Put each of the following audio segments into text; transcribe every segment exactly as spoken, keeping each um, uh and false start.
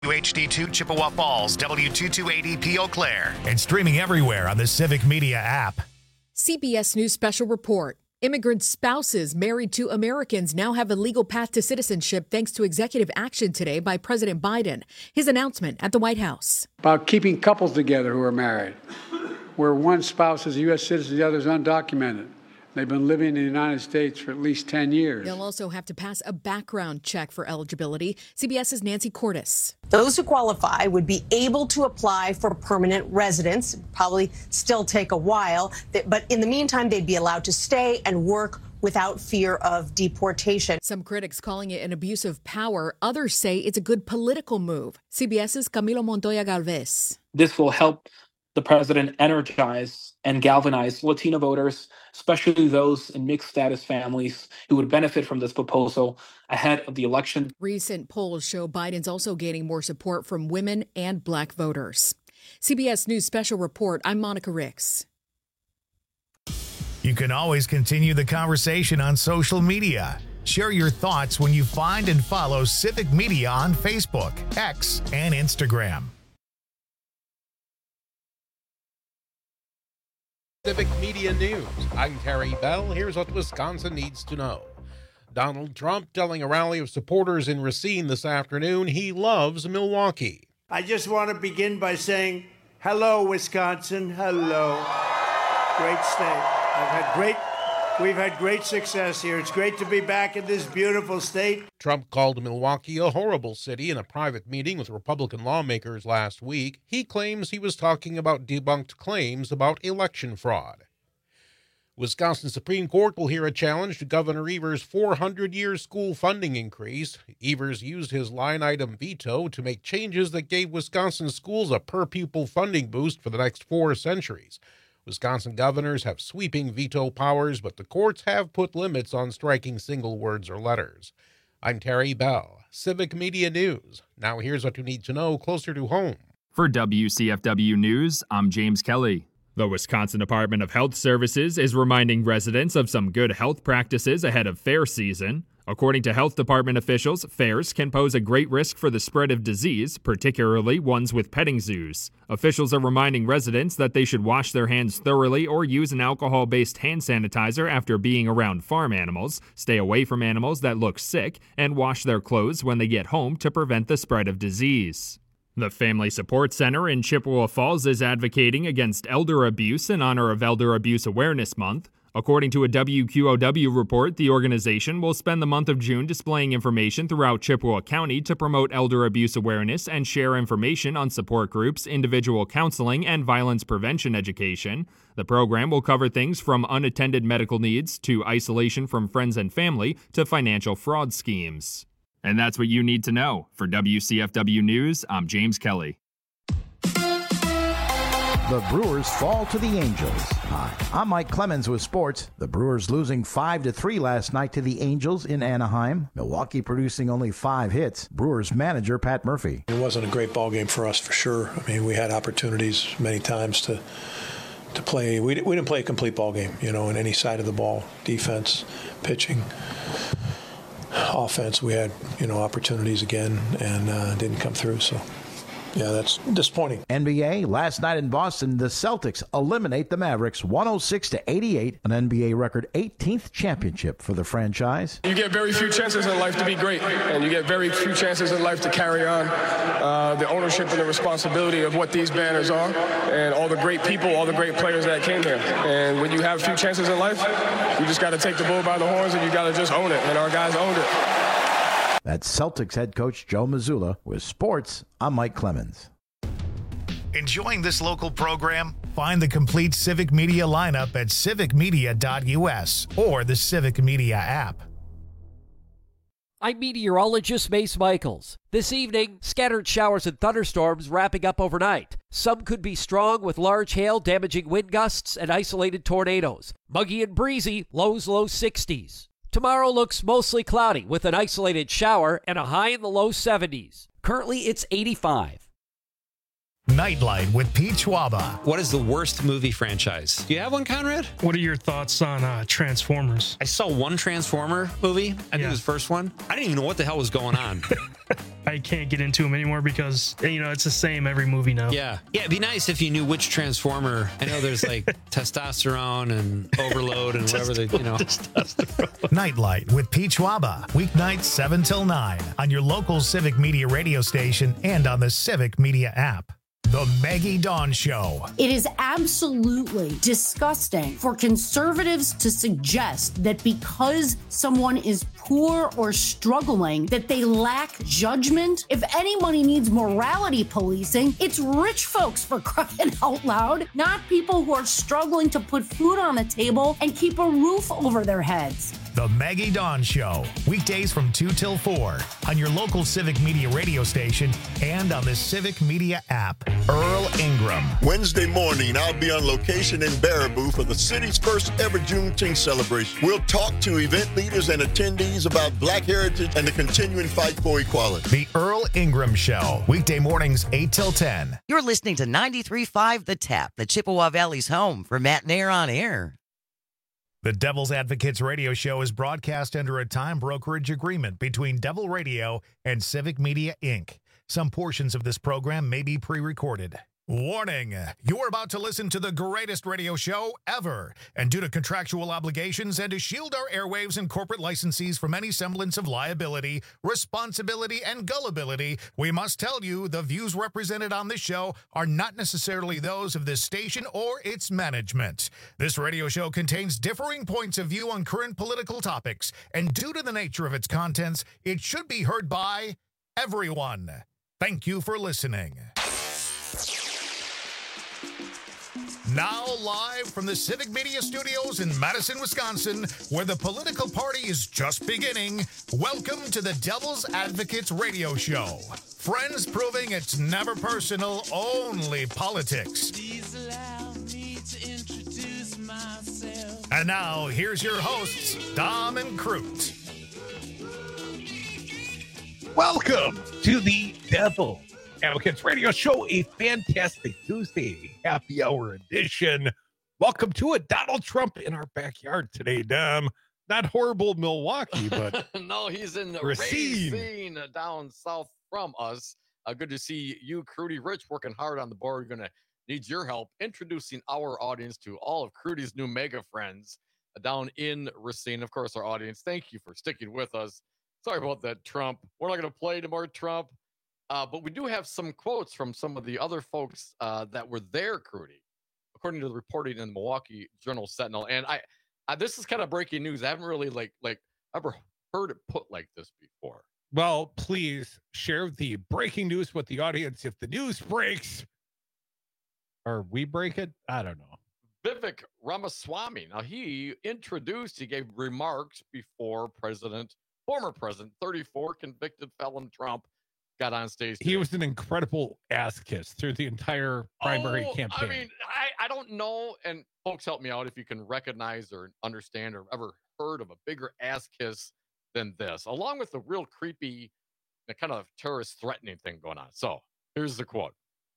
W H D two Chippewa Falls, W two two eight E P Eau Claire, and streaming everywhere on the Civic Media app. C B S News Special Report. Immigrant spouses married to Americans now have a legal path to citizenship thanks to executive action today by President Biden. His announcement at the White House. About keeping couples together who are married, where one spouse is a U S citizen, the other is undocumented. They've been living in the United States for at least ten years. They'll also have to pass a background check for eligibility. CBS's Nancy Cordes. Those who qualify would be able to apply for permanent residence. Probably still take a while, but in the meantime, they'd be allowed to stay and work without fear of deportation. Some critics calling it an abuse of power. Others say it's a good political move. CBS's Camilo Montoya Galvez. This will help the president energize and galvanize Latino voters, especially those in mixed status families who would benefit from this proposal ahead of the election. Recent polls show Biden's also gaining more support from women and black voters. C B S News Special Report, I'm Monica Ricks. You can always continue the conversation on social media. Share your thoughts when you find and follow Civic Media on Facebook, X, and Instagram. Civic Media News. I'm Terry Bell. Here's what Wisconsin needs to know. Donald Trump telling a rally of supporters in Racine this afternoon he loves Milwaukee. I just want to begin by saying, hello, Wisconsin. Hello. Great state. I've had great, we've had great success here. It's great to be back in this beautiful state. Trump called Milwaukee a horrible city in a private meeting with Republican lawmakers last week. He claims he was talking about debunked claims about election fraud. Wisconsin Supreme Court will hear a challenge to Governor Evers' four hundred year school funding increase. Evers used his line-item veto to make changes that gave Wisconsin schools a per-pupil funding boost for the next four centuries. Wisconsin governors have sweeping veto powers, but the courts have put limits on striking single words or letters. I'm Terry Bell, Civic Media News. Now here's what you need to know closer to home. For W C F W News, I'm James Kelly. The Wisconsin Department of Health Services is reminding residents of some good health practices ahead of fair season. According to health department officials, fairs can pose a great risk for the spread of disease, particularly ones with petting zoos. Officials are reminding residents that they should wash their hands thoroughly or use an alcohol-based hand sanitizer after being around farm animals, stay away from animals that look sick, and wash their clothes when they get home to prevent the spread of disease. The Family Support Center in Chippewa Falls is advocating against elder abuse in honor of Elder Abuse Awareness Month. According to a W Q O W report, the organization will spend the month of June displaying information throughout Chippewa County to promote elder abuse awareness and share information on support groups, individual counseling, and violence prevention education. The program will cover things from unattended medical needs to isolation from friends and family to financial fraud schemes. And that's what you need to know. For W C F W News, I'm James Kelly. The Brewers fall to the Angels. Hi, I'm Mike Clemens with sports. The Brewers losing five to three last night to the Angels in Anaheim. Milwaukee producing only five hits. Brewers manager Pat Murphy. It wasn't a great ball game for us for sure. I mean, we had opportunities many times to to play. We, we didn't play a complete ball game, you know, in any side of the ball. Defense, pitching, offense. We had, you know, opportunities again and uh, didn't come through, so. Yeah, that's disappointing. N B A, last night in Boston, the Celtics eliminate the Mavericks one oh six to eighty-eight, an N B A record eighteenth championship for the franchise. You get very few chances in life to be great, and you get very few chances in life to carry on uh, the ownership and the responsibility of what these banners are, and all the great people, all the great players that came here. And when you have few chances in life, you just got to take the bull by the horns, and you got to just own it, and our guys owned it. That's Celtics head coach Joe Mazzulla. With sports, I'm Mike Clemens. Enjoying this local program? Find the complete Civic Media lineup at civic media dot u s or the Civic Media app. I'm meteorologist Mace Michaels. This evening, scattered showers and thunderstorms wrapping up overnight. Some could be strong with large hail, damaging wind gusts, and isolated tornadoes. Muggy and breezy, lows low sixties. Tomorrow looks mostly cloudy with an isolated shower and a high in the low seventies. Currently, it's eighty-five. Nightlight with Pete Schwaba. What is the worst movie franchise? Do you have one, Conrad? What are your thoughts on uh, Transformers? I saw one Transformer movie. I think yeah. it was the first one. I didn't even know what the hell was going on. I can't get into them anymore because, you know, it's the same every movie now. Yeah. Yeah, it'd be nice if you knew which Transformer. I know there's like testosterone and overload and whatever the, you know. Nightlight with Pete Schwaba. Weeknights seven till nine on your local Civic Media radio station and on the Civic Media app. The Maggie Dawn Show. It is absolutely disgusting for conservatives to suggest that because someone is poor or struggling, that they lack judgment. If anybody needs morality policing, it's rich folks, for crying out loud, not people who are struggling to put food on the table and keep a roof over their heads. The Maggie Dawn Show. Weekdays from two till four on your local Civic Media radio station and on the Civic Media app. Earl Ingram. Wednesday morning, I'll be on location in Baraboo for the city's first ever Juneteenth celebration. We'll talk to event leaders and attendees about Black heritage and the continuing fight for equality. The Earl Ingram Show. Weekday mornings, eight till ten. You're listening to ninety-three point five The Tap, the Chippewa Valley's home for Matt Nair on air. The Devil's Advocates radio show is broadcast under a time brokerage agreement between Devil Radio and Civic Media, Incorporated. Some portions of this program may be pre-recorded. Warning, you're about to listen to the greatest radio show ever. And due to contractual obligations and to shield our airwaves and corporate licensees from any semblance of liability, responsibility, and gullibility, we must tell you the views represented on this show are not necessarily those of this station or its management. This radio show contains differing points of view on current political topics, and due to the nature of its contents, it should be heard by everyone. Thank you for listening. Now live from the Civic Media Studios in Madison, Wisconsin, where the political party is just beginning, welcome to the Devil's Advocates radio show. Friends proving it's never personal, only politics. Please allow me to introduce myself. And now, here's your hosts, Dom and Crute. Welcome to the Devil Advocates Radio Show, a fantastic Tuesday happy hour edition. Welcome to it. Donald Trump in our backyard today, Dom. Not horrible Milwaukee, but no, he's in Racine, Racine uh, down south from us. Uh, good to see you, Crudy Rich, working hard on the board. We're going to need your help introducing our audience to all of Crudy's new mega friends uh, down in Racine. Of course, our audience, thank you for sticking with us. Sorry about that, Trump. We're not going to play anymore, Trump. Uh, but we do have some quotes from some of the other folks uh, that were there, Crudy, according to the reporting in the Milwaukee Journal Sentinel. And I, I, this is kind of breaking news. I haven't really like like ever heard it put like this before. Well, please share the breaking news with the audience. If the news breaks, or we break it, I don't know. Vivek Ramaswamy. Now he introduced, he gave remarks before President, former President, thirty-four convicted felon Trump. Got on stage today. He was an incredible ass kiss through the entire primary oh, campaign. I mean, I, I don't know, and folks help me out if you can recognize or understand or ever heard of a bigger ass kiss than this, along with the real creepy the kind of terrorist threatening thing going on. So here's the quote.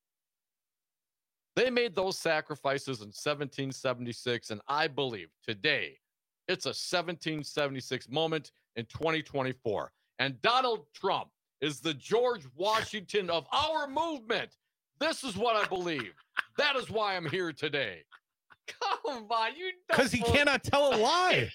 They made those sacrifices in seventeen seventy-six, and I believe today it's a seventeen seventy-six moment in twenty twenty-four. And Donald Trump is the George Washington of our movement. This is what I believe. That is why I'm here today. Come on, you because he cannot tell a lie.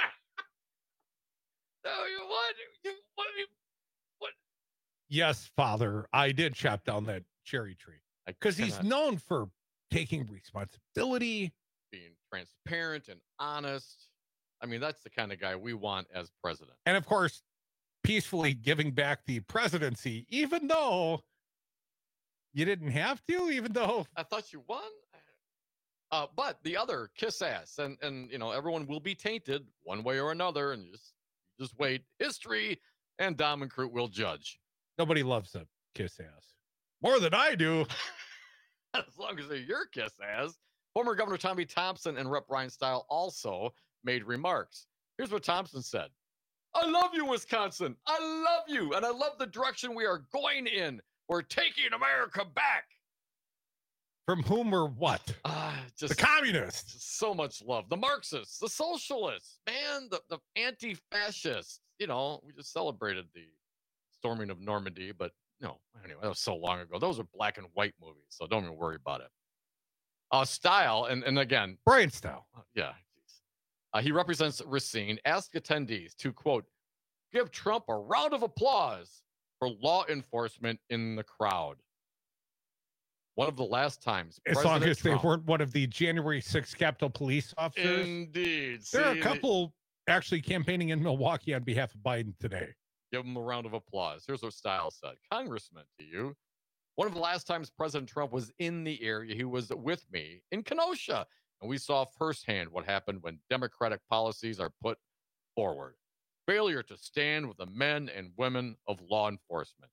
No, you what? You, what, what? Yes, Father, I did chop down that cherry tree because he's known for taking responsibility, being transparent and honest. I mean, that's the kind of guy we want as president. And of course, peacefully giving back the presidency, even though you didn't have to, even though I thought you won. Uh, but the other kiss ass, and and you know everyone will be tainted one way or another, and just just wait. History and Dom and Crute will judge. Nobody loves a kiss ass more than I do. As long as they're your kiss ass. Former Governor Tommy Thompson and Representative Ryan Stile also made remarks. Here's what Thompson said. I love you, Wisconsin. I love you. And I love the direction we are going in. We're taking America back. From whom or what? Uh, just, the communists. Just so much love. The Marxists, the socialists, man, the, the anti-fascists. You know, we just celebrated the Storming of Normandy, but no, anyway, that was so long ago. Those are black and white movies, so don't even worry about it. Uh, Style, and, and again, Brian Style. Uh, yeah, uh, he represents Racine. Asked attendees to, quote, give Trump a round of applause for law enforcement in the crowd. One of the last times. As President long as Trump, they weren't one of the January sixth Capitol Police officers. Indeed. There are a See, couple actually campaigning in Milwaukee on behalf of Biden today. Give him a round of applause. Here's what Style said. Congressman, to you. One of the last times President Trump was in the area, he was with me in Kenosha, and we saw firsthand what happened when Democratic policies are put forward. Failure to stand with the men and women of law enforcement.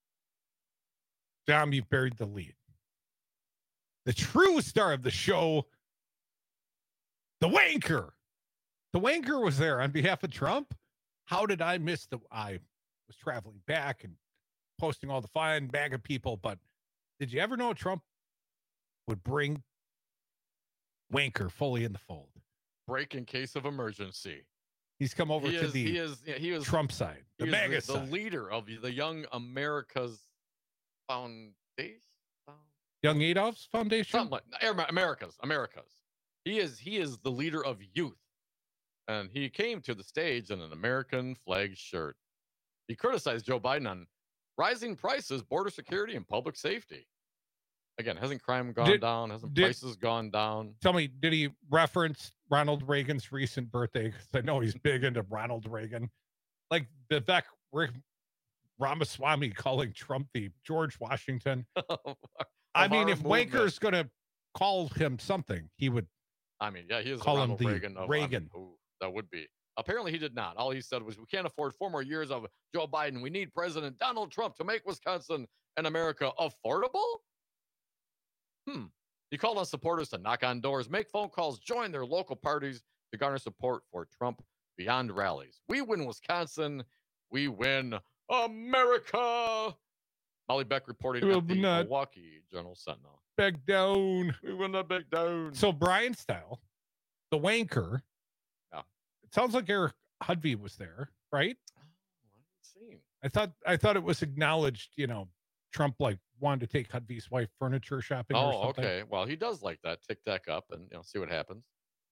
Dom, you've buried the lead. The true star of the show, the wanker. The wanker was there on behalf of Trump. How did I miss the... I was traveling back and posting all the fine bag of people, but did you ever know Trump would bring wanker fully in the fold? Break in case of emergency. He's come over he to is, the he is, yeah, he was, Trump side, the he MAGA is the, the side. leader of the Young America's Foundation. Young Adolph's Foundation? Something like America's, America's. He is he is the leader of youth. And he came to the stage in an American flag shirt. He criticized Joe Biden on rising prices, border security, and public safety. Again, hasn't crime gone Did- down? Hasn't did- prices gone down? Tell me, did he reference Ronald Reagan's recent birthday? Because I know he's big into Ronald Reagan. Like Vivek Ramaswamy calling Trump the George Washington. I Of mean, our if movement. Wanker's going to call him something, he would I mean, yeah, he is call him Ronald the Reagan. Of, Reagan. I mean, ooh, that would be. Apparently, he did not. All he said was, we can't afford four more years of Joe Biden. We need President Donald Trump to make Wisconsin and America affordable? Hmm. He called on supporters to knock on doors, make phone calls, join their local parties to garner support for Trump beyond rallies. We win Wisconsin. We win America. Molly Beck reporting Will at the not Milwaukee Journal Sentinel. back down. We will not back down. So Brian Style, the wanker. Yeah. It sounds like Eric Hudvey was there, right? Seen. I thought I thought it was acknowledged, you know, Trump like wanted to take Hudvey's wife furniture shopping or Oh, something. okay. Well, he does like that. Tick tack up and you know, see what happens.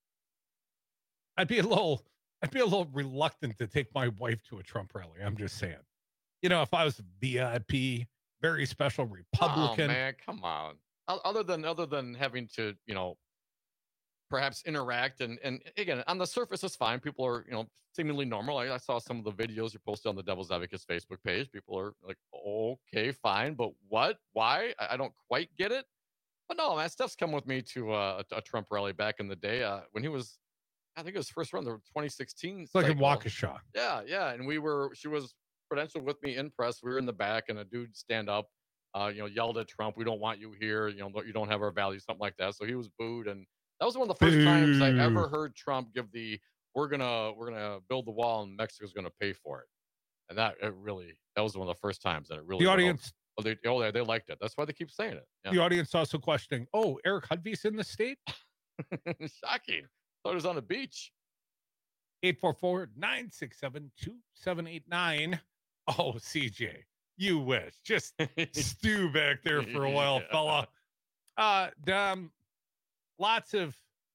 I'd be a little I'd be a little reluctant to take my wife to a Trump rally. I'm just saying. You know, if I was a V I P, very special Republican. Oh man, come on. O- Other than other than having to, you know, perhaps interact and and again on the surface it's fine. People are, you know, seemingly normal. I, I saw some of the videos you posted on the Devil's Advocates Facebook page. People are like, okay, fine, but what? Why? I, I don't quite get it. But no, man, Steph's come with me to uh, a, a Trump rally back in the day uh, when he was, I think it was first run, the twenty sixteen. It's like in cycle. Waukesha. Yeah, yeah, and we were. She was credentialed with me in press. We were in the back, and a dude stand up, uh, you know, yelled at Trump, "We don't want you here. You know, you don't have our values," something like that. So he was booed, and that was one of the first times I ever heard Trump give the "We're gonna we're gonna build the wall, and Mexico's gonna pay for it," and that it really that was one of the first times that it really The went over. audience Oh, they, oh, they, they liked it. That's why they keep saying it. Yeah. the audience also questioning, oh, Eric Hudvey's in the state? Shocking. Thought it was on the beach. eight four four, nine six seven, two seven eight nine. Oh, C J, you wish. Just stew back there for a while, Yeah. fella. Uh, um, lots of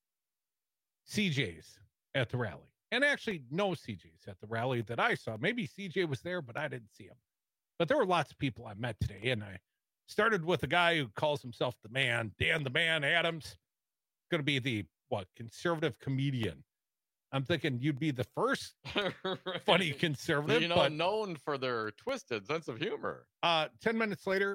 C Js at the rally. And actually, no C Js at the rally that I saw. Maybe C J was there, but I didn't see him. But there were lots of people I met today. And I started with a guy who calls himself the man, Dan the Man Adams. Going to be the, what, conservative comedian. I'm thinking you'd be the first funny conservative. You know, but known for their twisted sense of humor. uh, ten minutes later,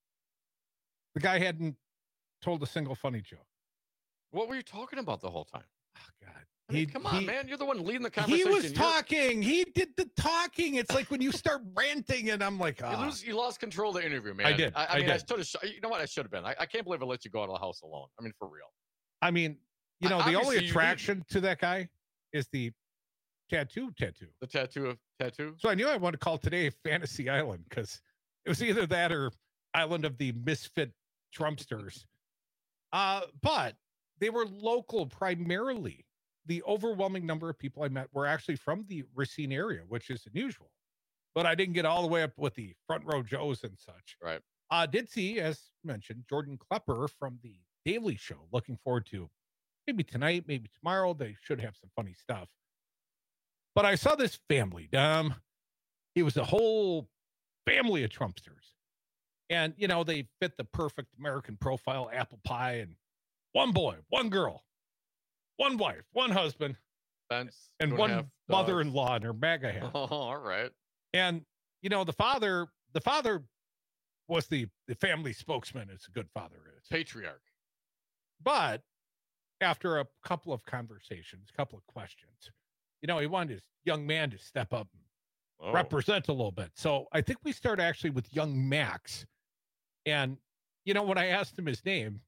the guy hadn't told a single funny joke. What were you talking about the whole time? Oh, God. I mean, He- come on, he- man. You're the one leading the He conversation. was You're- talking. He did the talking. It's like when you start ranting, and I'm like, You, ah. lose, you lost control of the interview, man. I did. I, I, I mean, I did. should have. You know what? I should have been. I, I can't believe I let you go out of the house alone. I mean, for real. I mean, you I- know, the only obviously you did. attraction to that guy is the tattoo tattoo. The tattoo of tattoo. So I knew I wanted to call today Fantasy Island because it was either that or Island of the Misfit Trumpsters. Uh, but they were local primarily. The overwhelming number of people I met were actually from the Racine area, which is unusual. but I didn't get all the way up with the front row Joes and such. Right. Uh, did see, as mentioned, Jordan Klepper from the Daily Show. Looking forward to maybe tonight, maybe tomorrow. They should have some funny stuff. But I saw this family. Um, it was a whole family of Trumpsters. And, you know, they fit the perfect American profile, apple pie, and one boy, one girl, one wife, one husband, Fence, and one mother-in-law in her MAGA hat. Oh, all right. And, you know, the father, the father was the, the family spokesman, as a good father is. Patriarch. But after a couple of conversations, a couple of questions, you know, he wanted his young man to step up and Oh. represent a little bit. So I think we start actually with young Max. And, you know, when I asked him his name,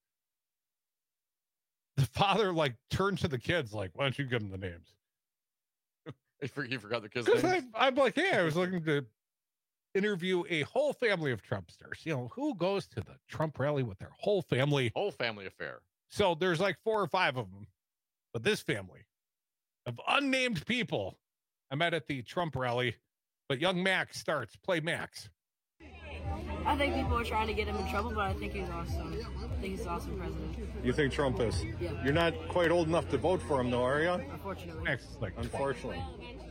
the father, like, turned to the kids, like, why don't you give him the names? He forgot the kids' Because names. I'm like, hey, I was looking to interview a whole family of Trumpsters. You know, who goes to the Trump rally with their whole family? Whole family affair. So there's like four or five of them. But this family of unnamed people I met at the Trump rally. But young Max starts. Play Max. I think people are trying to get him in trouble, but I think he's awesome. I think he's an awesome president. You think Trump is? Yeah. You're not quite old enough to vote for him, though, are you? Unfortunately. Max is like Unfortunately.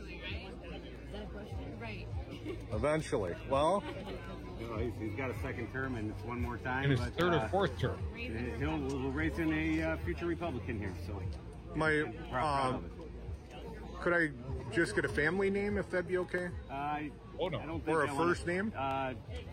Is that a question? Right. Eventually. Well, Well, he's, he's got a second term, and it's one more time. In his but, third or uh, fourth term. He'll, we'll raise in a uh, future Republican here, so. my, Proud- proud um, of it. could I just get a family name if that'd be okay? Uh, I, oh, no. I don't think Or a I wanna- first name? Uh,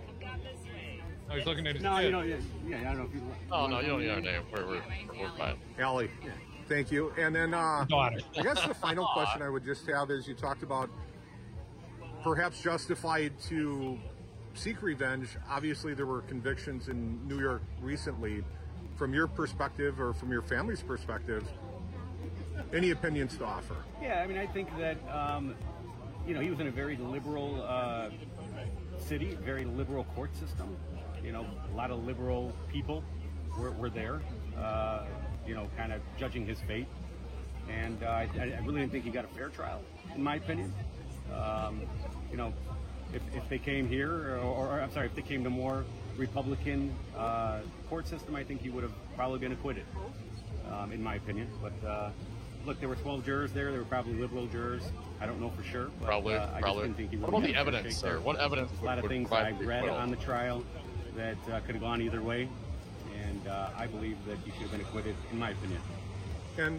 I was looking at his no, kid. you know, yeah, yeah, I don't know if you. Oh, no, you don't need our name. We're, we're, we're fine. Allie. Thank you. And then uh, Daughter. I guess the final question I would just have is you talked about perhaps justified to seek revenge. Obviously, there were convictions in New York recently. From your perspective or from your family's perspective, any opinions to offer? Yeah, I mean, I think that, um, you know, he was in a very liberal uh, city, very liberal court system. You know, a lot of liberal people were, were there, uh, you know, kind of judging his fate. And uh, I, I really didn't think he got a fair trial, in my opinion. Um, you know, if, if they came here, or, or I'm sorry, if they came to more Republican uh, court system, I think he would have probably been acquitted, um, in my opinion. But uh, look, there were twelve jurors there. There were probably liberal jurors. I don't know for sure. But, Probably, uh, I probably. just didn't think he What would about have the got a fair evidence, shake sir? there. What evidence There's a lot of would things provide I've the read acquittal? on the trial that uh, could have gone either way, and uh, I believe that he should have been acquitted, in my opinion. And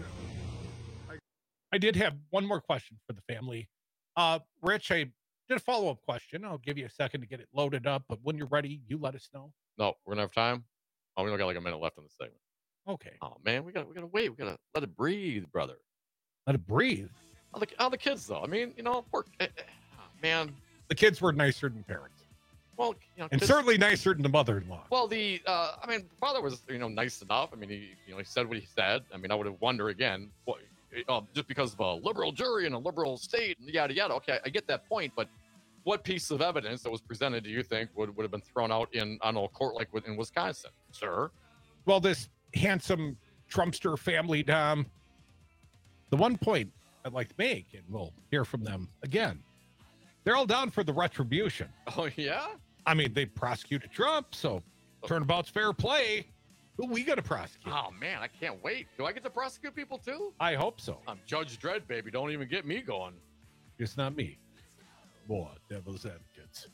I did have one more question for the family. Uh, Rich, I did a follow-up question. I'll give you a second to get it loaded up, but when you're ready, you let us know. No, we're gonna have time. Oh, we only got like a minute left in the segment. Okay. Oh man, we gotta we gotta wait. We gotta let it breathe, brother. Let it breathe. How the, how the kids though? I mean, you know, poor, eh, eh, man. The kids were nicer than parents. Well, you know, And kids- certainly nicer than the mother-in-law. Well, the uh, I mean, father was you know nice enough. I mean, he you know he said what he said. I mean, I would have wondered again, what, uh, just because of a liberal jury and a liberal state and yada yada. Okay, I get that point, but what piece of evidence that was presented do you think would, would have been thrown out in on a court like in Wisconsin, sir? Well, this handsome Trumpster family, Dom, the one point I'd like to make, and we'll hear from them again, they're all down for the retribution. Oh, yeah? I mean, they prosecuted Trump, so turnabout's fair play. Who we got to prosecute? Oh man, I can't wait. Do I get to prosecute people too? I hope so. I'm Judge Dredd, baby. Don't even get me going. It's not me. Boy, devil's advocates.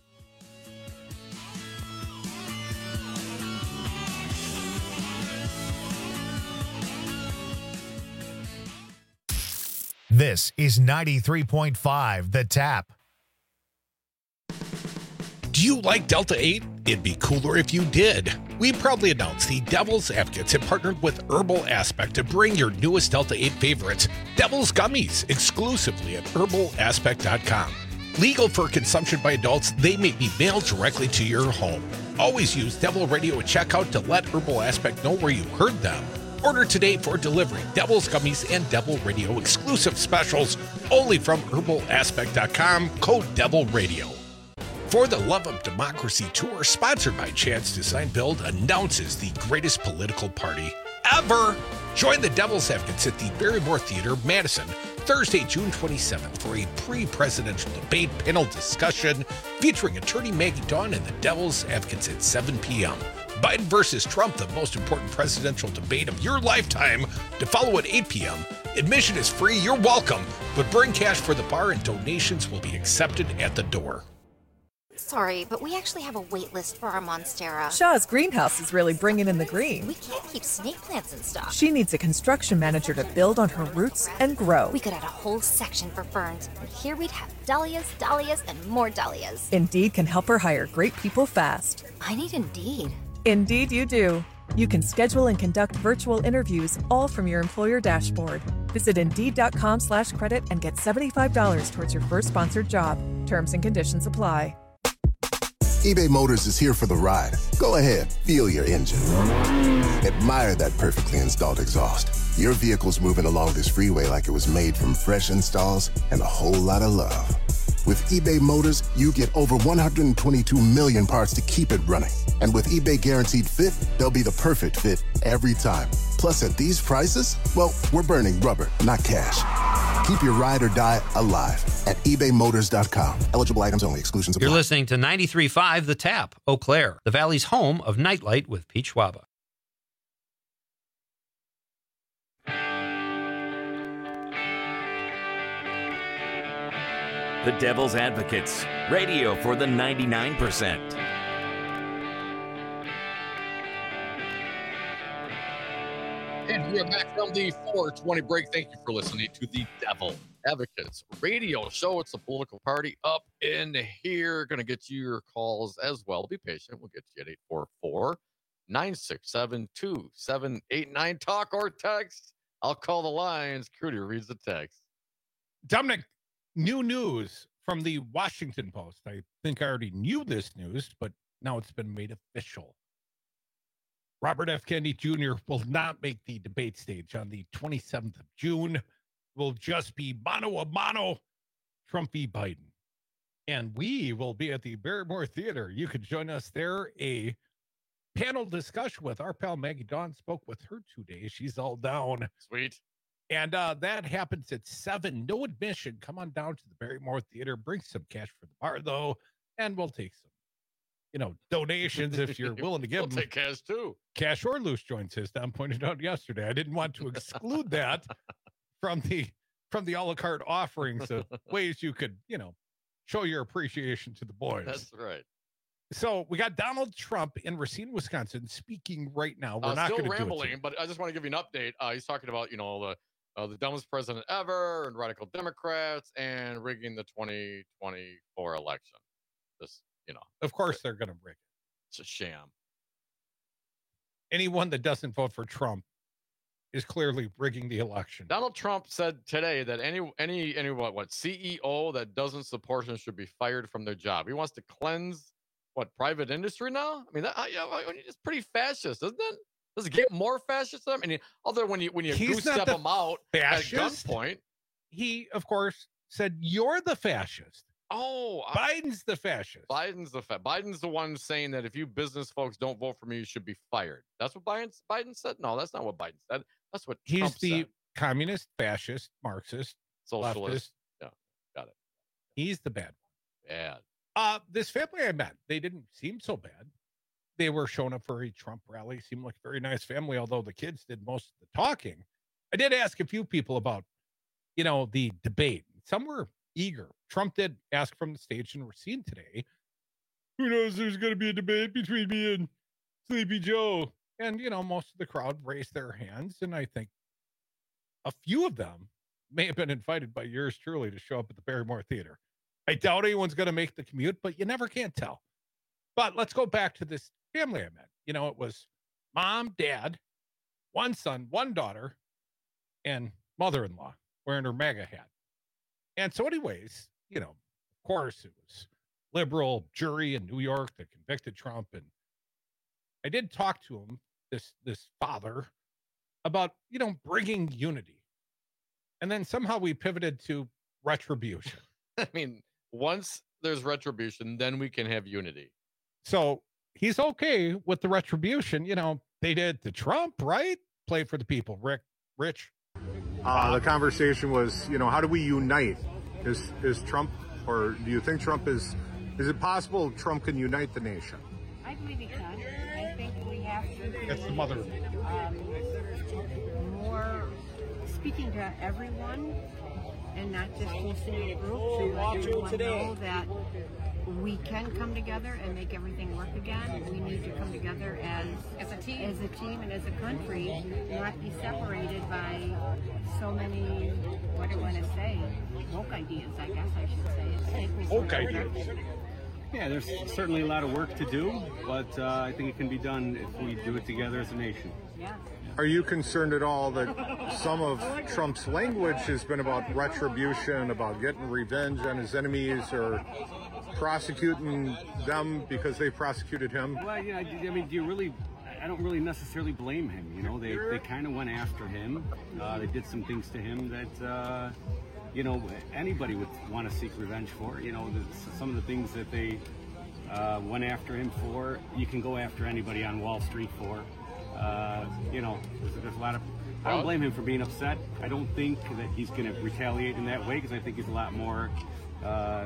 This is ninety-three point five The Tap. Do you like Delta eight? It'd be cooler if you did. We proudly announce the Devil's Advocates have partnered with Herbal Aspect to bring your newest Delta eight favorites, Devil's Gummies, exclusively at herbal aspect dot com. Legal for consumption by adults, they may be mailed directly to your home. Always use Devil Radio at checkout to let Herbal Aspect know where you heard them. Order today for delivery. Devil's Gummies and Devil Radio exclusive specials only from herbal aspect dot com, code Devil Radio. For the Love of Democracy Tour, sponsored by Chance Design Build, announces the greatest political party ever. Join the Devil's Advocates at the Barrymore Theater, Madison, Thursday, June twenty-seventh, for a pre-presidential debate panel discussion featuring attorney Maggie Dawn and the Devil's Advocates at seven p.m. Biden versus Trump, the most important presidential debate of your lifetime, to follow at eight p.m. Admission is free. You're welcome, but bring cash for the bar and donations will be accepted at the door. Sorry, but we actually have a wait list for our Monstera. Shaw's greenhouse is really bringing in the green. We can't keep snake plants in stock. She needs a construction manager to build on her roots and grow. We could add a whole section for ferns, and here we'd have dahlias, dahlias, and more dahlias. Indeed can help her hire great people fast. I need Indeed. Indeed you do. You can schedule and conduct virtual interviews all from your employer dashboard. Visit Indeed.com slash credit and get seventy-five dollars towards your first sponsored job. Terms and conditions apply. eBay Motors is here for the ride. Go ahead, feel your engine. Admire that perfectly installed exhaust. Your vehicle's moving along this freeway like it was made from fresh installs and a whole lot of love. With eBay Motors, you get over one hundred twenty-two million parts to keep it running. And with eBay Guaranteed Fit, they'll be the perfect fit every time. Plus, at these prices, well, we're burning rubber, not cash. Keep your ride or die alive at ebay motors dot com. Eligible items only. Exclusions apply. You're listening to ninety-three point five The Tap, Eau Claire, the Valley's home of Nightlight with Pete Schwaba. The Devil's Advocates, radio for the ninety-nine percent. And we are back from the four twenty break. Thank you for listening to the Devil Advocates radio show. It's a political party up in here. Going to get you your calls as well. Be patient. We'll get you at eight four four, nine six seven, two seven eight nine. Talk or text. I'll call the lines. Crudy reads the text. Dominic, new news from the Washington Post. I think I already knew this news, but now it's been made official. Robert F. Kennedy Junior will not make the debate stage on the twenty-seventh of June. It will just be mano a mano, Trump v. Biden. And we will be at the Barrymore Theater. You can join us there. A panel discussion with our pal Maggie Dawn. Spoke with her today. She's all down. Sweet. And uh, that happens at seven. No admission. Come on down to the Barrymore Theater. Bring some cash for the bar, though, and we'll take some, you know, donations if you're willing to give we'll them. take cash, too. Cash or loose joints, as Don pointed out yesterday. I didn't want to exclude that from the from the a la carte offerings of ways you could, you know, show your appreciation to the boys. That's right. So we got Donald Trump in Racine, Wisconsin, speaking right now. We're uh, not still going to do it. rambling, but I just want to give you an update. Uh, he's talking about, you know, the Uh, the dumbest president ever, and radical Democrats, and rigging the twenty twenty-four election. This, you know, of course they're going to rig it. It's a sham. Anyone that doesn't vote for Trump is clearly rigging the election. Donald Trump said today that any any any what what C E O that doesn't support him should be fired from their job. He wants to cleanse what private industry now. I mean, that, you know, it's pretty fascist, isn't it? Does it get more fascist? I mean, other when you when you goose step him out fascist. At gunpoint. He, of course, said you're the fascist. Oh, Biden's the fascist. Biden's the fa- Biden's the one saying that if you business folks don't vote for me, you should be fired. That's what Biden Biden said. No, that's not what Biden said. That's what he's Trump the said. communist, fascist, Marxist, Socialist. leftist. Yeah, got it. He's the bad one. Bad. Uh, this family I met, they didn't seem so bad. They were showing up for a Trump rally. Seemed like a very nice family, although the kids did most of the talking. I did ask a few people about, you know, the debate. Some were eager. Trump did ask from the stage in Racine today, who knows there's going to be a debate between me and Sleepy Joe? And, you know, most of the crowd raised their hands. And I think a few of them may have been invited by yours truly to show up at the Barrymore Theater. I doubt anyone's going to make the commute, but you never can tell. But let's go back to this family I met. You know, it was mom, dad, one son, one daughter, and mother-in-law wearing her MAGA hat. And so anyways, you know, of course it was liberal jury in New York that convicted Trump. And I did talk to him, this, this father, about, you know, bringing unity. And then somehow we pivoted to retribution. I mean, once there's retribution, then we can have unity. So he's okay with the retribution. You know, they did to Trump, right? Play for the people. Rick, Rich. Uh, the conversation was, you know, how do we unite? Is is Trump, or do you think Trump is, is it possible Trump can unite the nation? I believe he can. I think we have to. That's the mother. Um, more speaking to everyone and not just posting a group to let everyone know that we can come together and make everything work again. We need to come together as as a team, as a team and as a country, not be separated by so many, what do I want to say, woke ideas, I guess I should say. Woke ideas. Yeah, there's certainly a lot of work to do, but uh, I think it can be done if we do it together as a nation. Yeah. Are you concerned at all that some of Trump's language has been about retribution, about getting revenge on his enemies, or prosecuting them because they prosecuted him? Well, yeah, I mean, do you really, I don't really necessarily blame him. You know, they, they kind of went after him. Uh, they did some things to him that, uh, you know, anybody would want to seek revenge for. You know, the, some of the things that they uh, went after him for, you can go after anybody on Wall Street for. Uh, you know, there's, there's a lot of, I don't blame him for being upset. I don't think that he's going to retaliate in that way, because I think he's a lot more uh,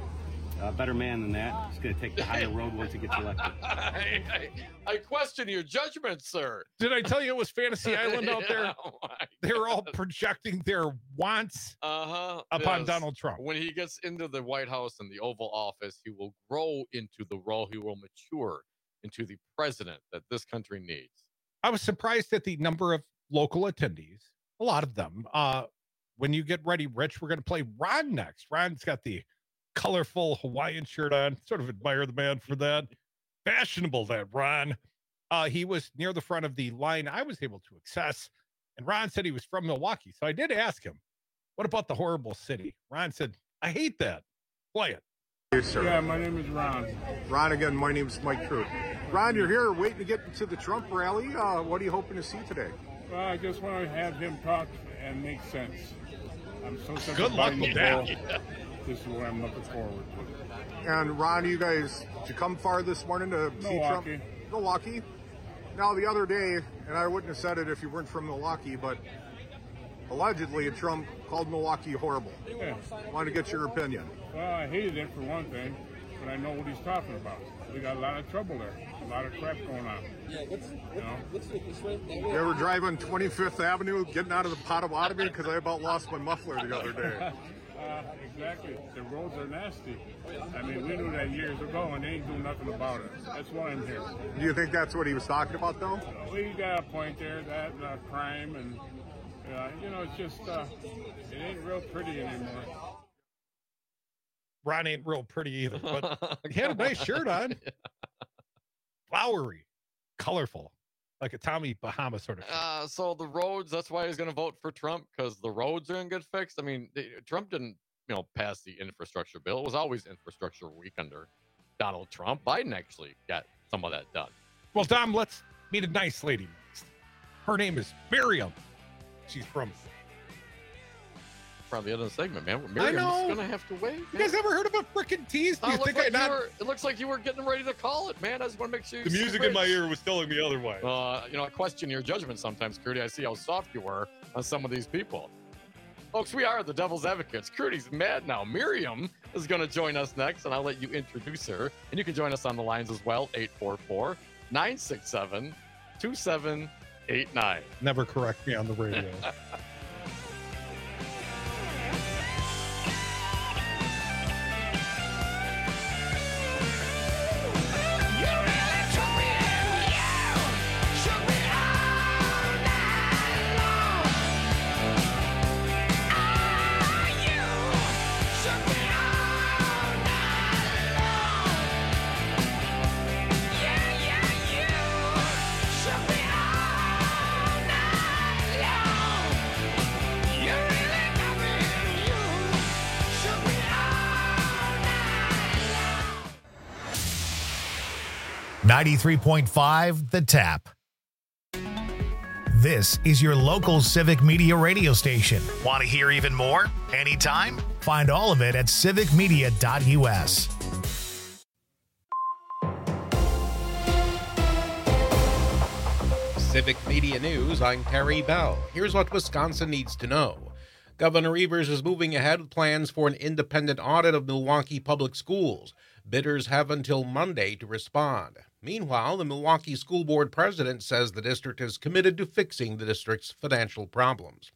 a better man than that. He's going to take the higher road once he gets elected. I, I, I question your judgment, sir. Did I tell you it was Fantasy Island out there? Yeah, oh my they were all projecting their wants uh-huh, upon yes. Donald Trump. When he gets into the White House and the Oval Office, he will grow into the role. He will mature into the president that this country needs. I was surprised at the number of local attendees, a lot of them. Uh, when you get ready, Rich, we're going to play Ron next. Ron's got the colorful Hawaiian shirt on. Sort of admire the man for that. Fashionable, that Ron. Uh, he was near the front of the line I was able to access, and Ron said he was from Milwaukee. So I did ask him, what about the horrible city? Ron said, I hate that. Play it. Hey, sir. Yeah, my name is Ron. Ron again, my name is Mike Crute. Ron, you're here waiting to get to the Trump rally. Uh, what are you hoping to see today? Well, I just want to have him talk and make sense. I'm so sick Good of luck Biden with that. bull. This is what I'm looking forward to. And Ron, you guys, did you come far this morning to see Trump? Milwaukee. Milwaukee. Now, the other day, and I wouldn't have said it if you weren't from Milwaukee, but allegedly Trump called Milwaukee horrible. Yeah. I want to get your opinion. Well, I hated it for one thing, but I know what he's talking about. We got a lot of trouble there, a lot of crap going on. Yeah, what's, you know? what's the this You ever driving twenty-fifth Avenue, getting out of the Potawatomi? Because I about lost my muffler the other day. Uh, exactly. The roads are nasty. I mean, we knew that years ago, and they ain't doing nothing about it. That's why I'm here. Do you think that's what he was talking about, though? We got a point there, that uh, crime, and, uh, you know, it's just, uh, it ain't real pretty anymore. Ron ain't real pretty either, but he had a nice shirt on. Flowery, colorful, like a Tommy Bahama sort of shirt. Uh, so the roads, that's why he's going to vote for Trump, because the roads are going to get fixed. I mean, they, Trump didn't, you know, pass the infrastructure bill. It was always infrastructure week under Donald Trump. Biden actually got some of that done. Well, Dom, let's meet a nice lady next. Her name is Miriam. She's from... From the other segment, man. Miriam's going to have to wait. You guys ever heard of a freaking tease? Do you think like I not... were, it looks like you were getting ready to call it, man. I just want to make sure you The music in my ear was telling me otherwise. Uh, you know, I question your judgment sometimes, Crudy. I see how soft you were on some of these people. Folks, we are the Devil's Advocates. Crudy's mad now. Miriam is going to join us next, and I'll let you introduce her. And you can join us on the lines as well, eight four four, nine six seven, two seven eight nine. Never correct me on the radio. ninety-three point five The Tap. This is your local Civic Media radio station. Want to hear even more? Anytime? Find all of it at civic media dot u s. Civic Media News, I'm Terry Bell. Here's what Wisconsin needs to know. Governor Evers is moving ahead with plans for an independent audit of Milwaukee public schools. Bidders have until Monday to respond. Meanwhile, the Milwaukee School Board president says the district is committed to fixing the district's financial problems.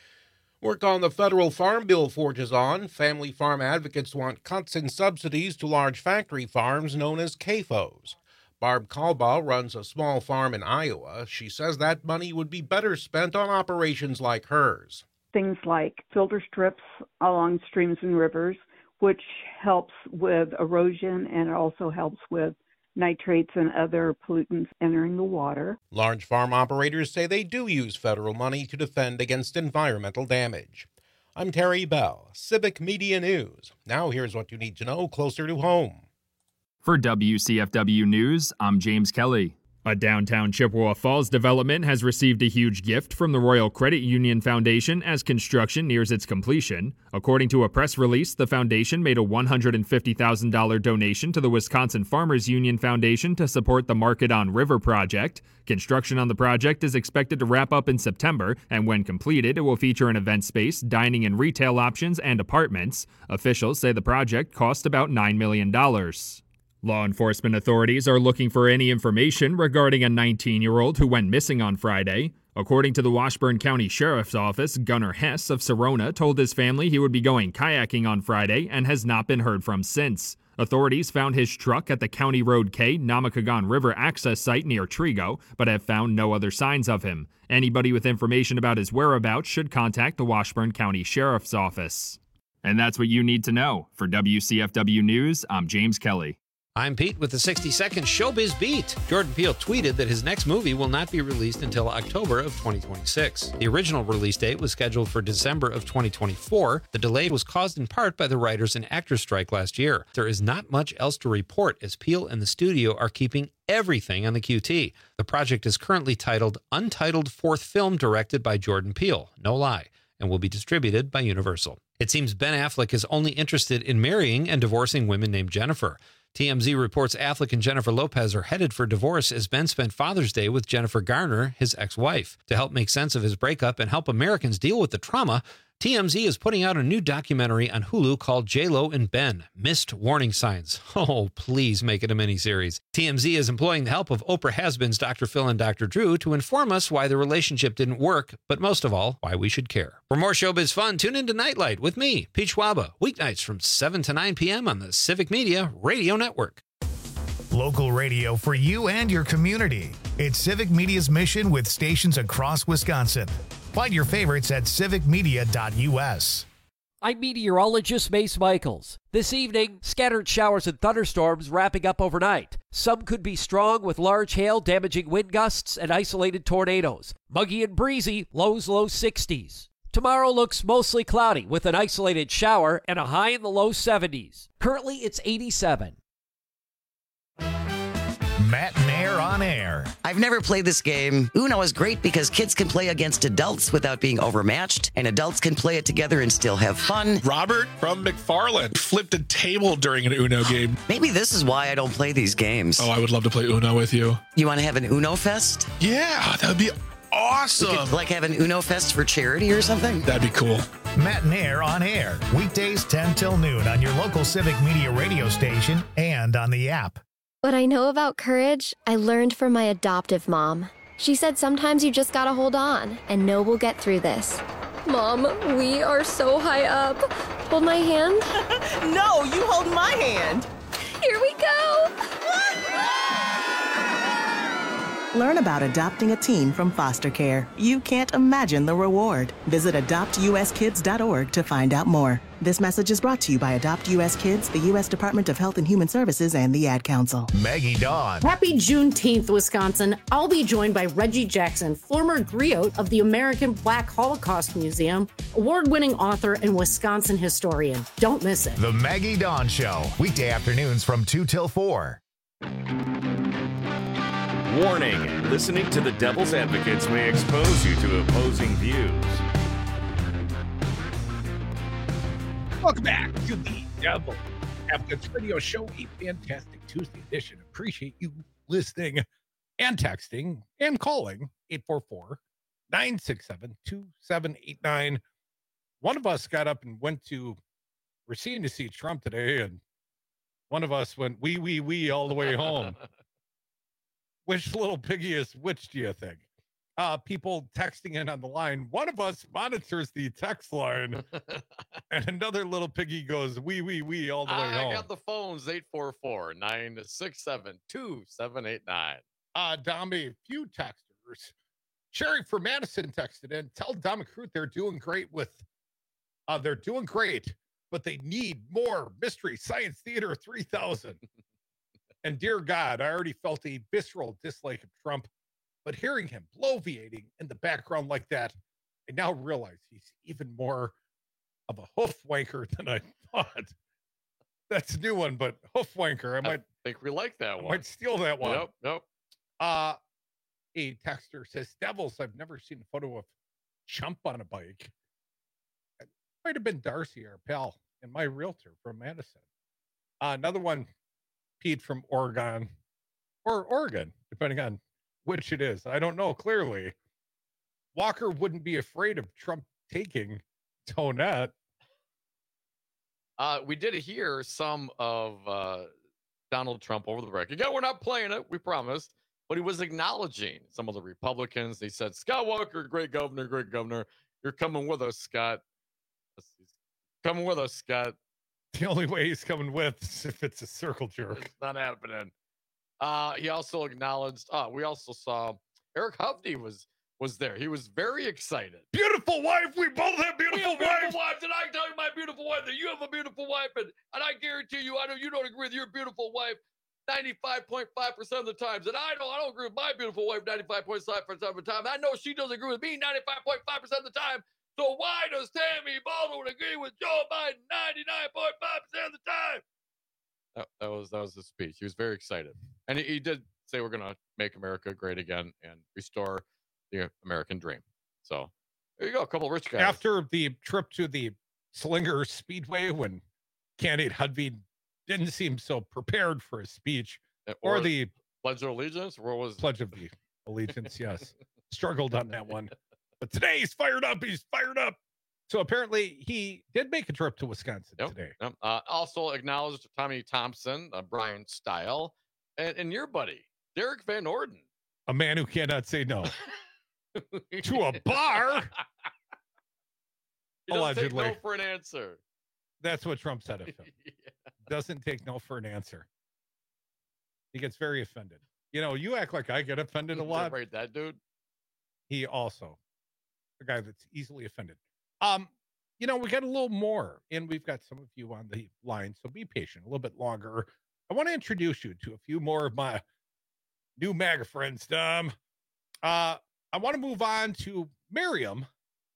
Work on the federal farm bill forges on. Family farm advocates want cuts in subsidies to large factory farms known as C A F Os. Barb Kalbaugh runs a small farm in Iowa. She says that money would be better spent on operations like hers. Things like filter strips along streams and rivers, which helps with erosion and it also helps with nitrates and other pollutants entering the water. Large farm operators say they do use federal money to defend against environmental damage. I'm Terry Bell, Civic Media News. Now here's what you need to know closer to home. For W C F W News, I'm James Kelly. A downtown Chippewa Falls development has received a huge gift from the Royal Credit Union Foundation as construction nears its completion. According to a press release, the foundation made a one hundred fifty thousand dollars donation to the Wisconsin Farmers Union Foundation to support the Market on River project. Construction on the project is expected to wrap up in September, and when completed, it will feature an event space, dining and retail options, and apartments. Officials say the project cost about nine million dollars. Law enforcement authorities are looking for any information regarding a nineteen-year-old who went missing on Friday. According to the Washburn County Sheriff's Office, Gunnar Hess of Serona told his family he would be going kayaking on Friday and has not been heard from since. Authorities found his truck at the County Road K Namakagon River access site near Trigo, but have found no other signs of him. Anybody with information about his whereabouts should contact the Washburn County Sheriff's Office. And that's what you need to know. For W C F W News, I'm James Kelly. I'm Pete with the sixty second Showbiz Beat. Jordan Peele tweeted that his next movie will not be released until October of twenty twenty-six. The original release date was scheduled for December of twenty twenty-four. The delay was caused in part by the writers and actors strike last year. There is not much else to report as Peele and the studio are keeping everything on the Q T. The project is currently titled Untitled Fourth Film directed by Jordan Peele, no lie, and will be distributed by Universal. It seems Ben Affleck is only interested in marrying and divorcing women named Jennifer. T M Z reports Affleck and Jennifer Lopez are headed for divorce as Ben spent Father's Day with Jennifer Garner, his ex-wife. To help make sense of his breakup and help Americans deal with the trauma, T M Z is putting out a new documentary on Hulu called J-Lo and Ben, Missed Warning Signs. Oh, please make it a miniseries. T M Z is employing the help of Oprah has-beens Doctor Phil and Doctor Drew to inform us why the relationship didn't work, but most of all, why we should care. For more showbiz fun, tune into Nightlight with me, Pete Schwaba, weeknights from seven to nine p.m. on the Civic Media Radio Network. Local radio for you and your community. It's Civic Media's mission with stations across Wisconsin. Find your favorites at civic media dot u s. I'm meteorologist Mace Michaels. This evening, scattered showers and thunderstorms wrapping up overnight. Some could be strong with large hail, damaging wind gusts, and isolated tornadoes. Muggy and breezy, lows low sixties. Tomorrow looks mostly cloudy with an isolated shower and a high in the low seventies. Currently, it's eighty-seven. Matt Nair on air. I've never played this game. Uno is great because kids can play against adults without being overmatched, and adults can play it together and still have fun. Robert from McFarland flipped a table during an Uno game. Maybe this is why I don't play these games. Oh, I would love to play Uno with you. You want to have an Uno Fest? Yeah, that would be awesome. We could, like, have an Uno Fest for charity or something? That'd be cool. Matt Nair on air. Weekdays ten till noon on your local Civic Media radio station and on the app. What I know about courage, I learned from my adoptive mom. She said sometimes you just gotta hold on and know we'll get through this. Mom, we are so high up. Hold my hand. No, you hold my hand. Here we go. Learn about adopting a teen from foster care. You can't imagine the reward. Visit adopt u s kids dot org to find out more. This message is brought to you by Adopt U S Kids, the U S Department of Health and Human Services, and the Ad Council. Maggie Dawn. Happy Juneteenth, Wisconsin. I'll be joined by Reggie Jackson, former griot of the American Black Holocaust Museum, award-winning author and Wisconsin historian. Don't miss it. The Maggie Dawn Show, weekday afternoons from two till four. Warning, listening to the Devil's Advocates may expose you to opposing views. Welcome back to the Devil Advocates Radio Show, a fantastic Tuesday edition. Appreciate you listening. and texting and calling eight four four, nine six seven, two seven eight nine. One of us got up and went to, we're seeing to see Trump today, and one of us went wee, wee, wee all the way home. Which little piggy is which, do you think? Uh, people texting in on the line. One of us monitors the text line, and another little piggy goes wee, wee, wee all the way I home. I got the phones eight four four, nine six seven, two seven eight nine. Uh, Dom, a few texters. Sherry from Madison texted in. Tell Dom and Crute they're doing great with, uh, they're doing great, but they need more Mystery Science Theater three thousand. And dear God, I already felt a visceral dislike of Trump, but hearing him bloviating in the background like that, I now realize he's even more of a hoof wanker than I thought. That's a new one, but hoof wanker. I might I think we like that I one. might steal that one. Nope, nope. Uh, a texter says, Devils, I've never seen a photo of Chump on a bike. It might have been Darcy, our pal, and my realtor from Madison. Uh, another one, Pete from Oregon, or Oregon, depending on which it is. I don't know clearly. Walker wouldn't be afraid of Trump taking Tonette. Uh, we did hear some of uh, Donald Trump over the record. Yeah, we're not playing it, we promised. But he was acknowledging some of the Republicans. He said, Scott Walker, great governor, great governor. You're coming with us, Scott. Coming with us, Scott. The only way he's coming with is if it's a circle jerk. It's not happening. Uh, he also acknowledged, uh, we also saw Eric Hovde was was there. He was very excited. Beautiful wife. We both have beautiful, we have beautiful wives. wives. And I tell you my beautiful wife that you have a beautiful wife. And, and I guarantee you, I know you don't agree with your beautiful wife ninety-five point five percent of the times. And I know I don't agree with my beautiful wife ninety-five point five percent of the time. I know she doesn't agree with me ninety-five point five percent of the time. So why does Tammy Baldwin agree with Joe Biden ninety-nine point five percent of the time? That, that was that was his speech. He was very excited. And he, he did say we're going to make America great again and restore the American dream. So there you go. A couple of rich guys. After the trip to the Slinger Speedway, when candidate Hudvey didn't seem so prepared for his speech, or, or the Pledge of Allegiance, what was Pledge of the Allegiance? Yes, struggled on that one. But today he's fired up. He's fired up. So apparently he did make a trip to Wisconsin yep, today. Yep. Uh, also acknowledged Tommy Thompson, uh, Brian Style, and, and your buddy, Derek Van Orden. A man who cannot say no to a bar. He Allegedly. Take no for an answer. That's what Trump said of him. Yeah. Doesn't take no for an answer. He gets very offended. You know, you act like I get offended a lot. Right, that dude. He also, a guy that's easily offended. Um, you know, we got a little more, and we've got some of you on the line, so be patient a little bit longer. I want to introduce you to a few more of my new MAGA friends, Dom. Uh, I want to move on to Miriam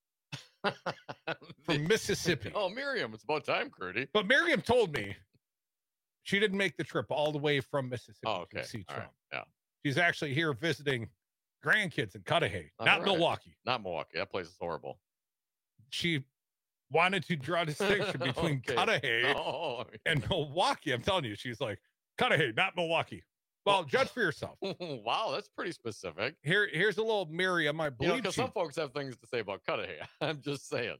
from Mississippi. Oh, Miriam, it's about time, Crudy. But Miriam told me she didn't make the trip all the way from Mississippi oh, okay. to see all Trump. Right. Yeah, she's actually here visiting grandkids in Cudahy, all not right. Milwaukee. Not Milwaukee. That place is horrible. She wanted to draw a distinction between okay. Cudahy oh. and Milwaukee. I'm telling you, she's like, Cudahy, not Milwaukee. Well, judge for yourself. Wow, that's pretty specific. Here, here's a little Miriam. I believe because you know, some folks have things to say about Cudahy. I'm just saying.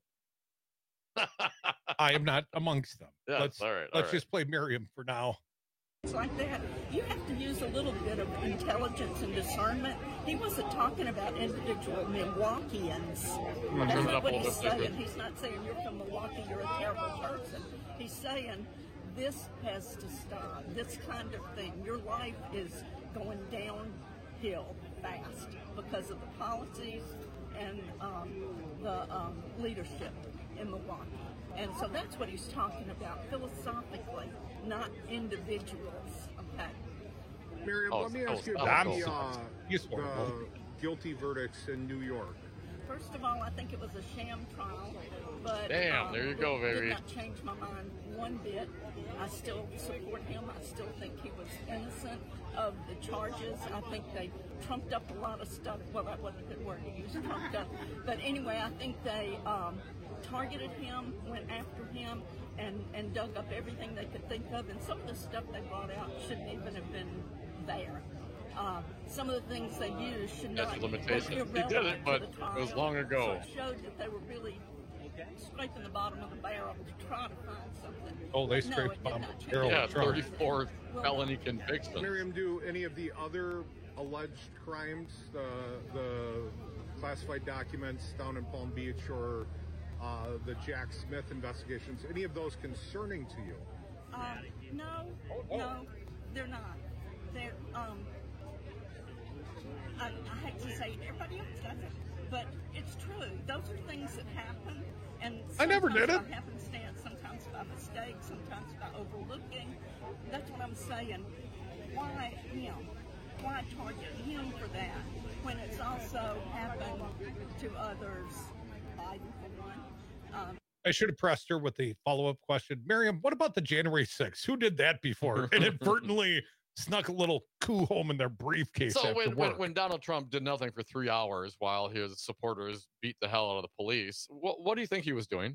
I am not amongst them. Yes, let's all right, let's all just play Miriam for now. It's like that. You have to use a little bit of intelligence and discernment. He wasn't talking about individual Milwaukeeans. Mm-hmm. That's not what he's saying. He's not saying you're from Milwaukee, you're a terrible person. He's saying this has to stop. This kind of thing. Your life is going downhill fast because of the policies and um, the um, leadership in Milwaukee. And so that's what he's talking about philosophically, not individuals. Okay. Miriam, oh, let me oh, ask you oh, about oh, the, oh. uh, the guilty verdicts in New York. First of all, I think it was a sham trial, but damn, um, there you go, baby. Did not change my mind one bit. I still support him. I still think he was innocent of the charges. I think they trumped up a lot of stuff. Well, that wasn't a good word to use, trumped up. But anyway, I think they um, targeted him, went after him, and, and dug up everything they could think of. And some of the stuff they brought out shouldn't even have been there. uh, some of the things they use should That's not a limitation. be He did it, irrelevant but to the trial. it was long ago. So it showed that they were really scraping the bottom of the barrel to try to find something. Oh, they No, scraped it the did bottom not of the change. barrel. Yeah, Trump. thirty-four felony convictions. Miriam, do any of the other alleged crimes, the the classified documents down in Palm Beach or uh, the Jack Smith investigations, any of those concerning to you? Um, no, no, they're not. They're, um, I, I hate to say it, everybody else does it, but it's true. Those are things that happen, and I never did it. sometimes by happenstance, sometimes by mistake, sometimes by overlooking. That's what I'm saying. Why, you know, why target him for that when it's also happened to others, Biden for one. Um, I should have pressed her with the follow-up question. Miriam, what about the January sixth? Who did that before? Inadvertently snuck a little coup home in their briefcase So after when, when, work. when Donald Trump did nothing for three hours while his supporters beat the hell out of the police, what, what do you think he was doing?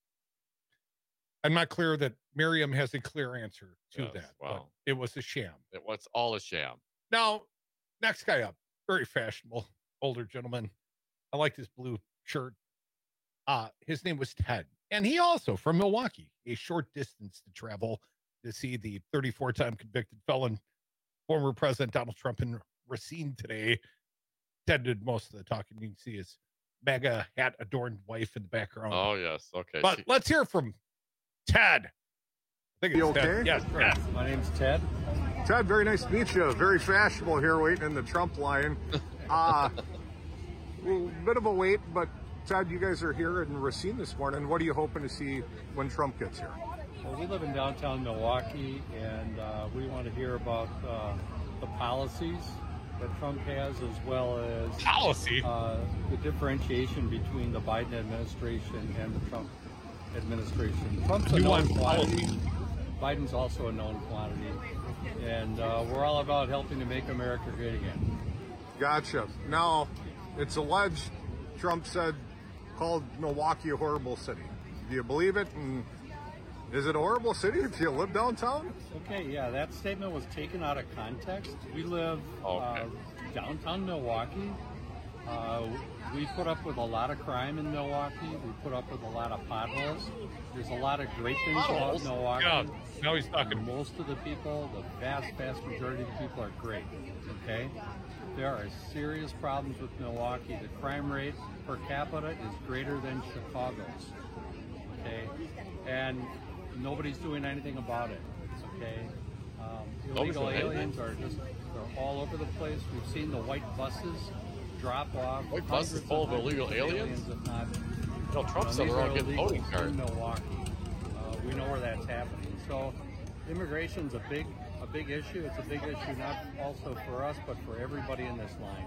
I'm not clear that Miriam has a clear answer to Yes, that. wow. But it was a sham. It was all a sham. Now, next guy up, very fashionable, older gentleman. I liked his blue shirt. Uh, his name was Ted. And he also from Milwaukee, a short distance to travel to see the thirty-four-time convicted felon, former President Donald Trump in Racine today. Ted did most of the talking. You can see his MAGA hat adorned wife in the background. Oh, yes. Okay. But She- let's hear from Ted. I think You it's Ted. okay? Yes, Ted. My name's Ted. Ted, very nice to meet you. Very fashionable here waiting in the Trump line. Uh, a bit of a wait, but Ted, you guys are here in Racine this morning. What are you hoping to see when Trump gets here? Well, we live in downtown Milwaukee, and uh, we want to hear about uh, the policies that Trump has, as well as policy uh, the differentiation between the Biden administration and the Trump administration. Trump's a You known want quantity. policy? Biden's also a known quantity, and uh, we're all about helping to make America great again. Gotcha. Now, it's alleged Trump said, called Milwaukee a horrible city. Do you believe it? And is it a horrible city if you live downtown? Okay, yeah, that statement was taken out of context. We live uh, downtown Milwaukee. Uh, we put up with a lot of crime in Milwaukee. We put up with a lot of potholes. There's a lot of great things Potholes? about Milwaukee. God, now he's talking. Most of the people, the vast, vast majority of the people are great, okay? There are serious problems with Milwaukee. The crime rate per capita is greater than Chicago's, okay? And nobody's doing anything about it, okay? Um, illegal Nobody's doing aliens are just, they're all over the place. We've seen the white buses drop off. White buses hundreds full and of illegal hundreds aliens? if not. No, Trump You said know, they're all these are getting voting illegals cards. in Milwaukee. Uh, we know where that's happening. So immigration's a big, a big issue. It's a big issue not also for us, but for everybody in this line.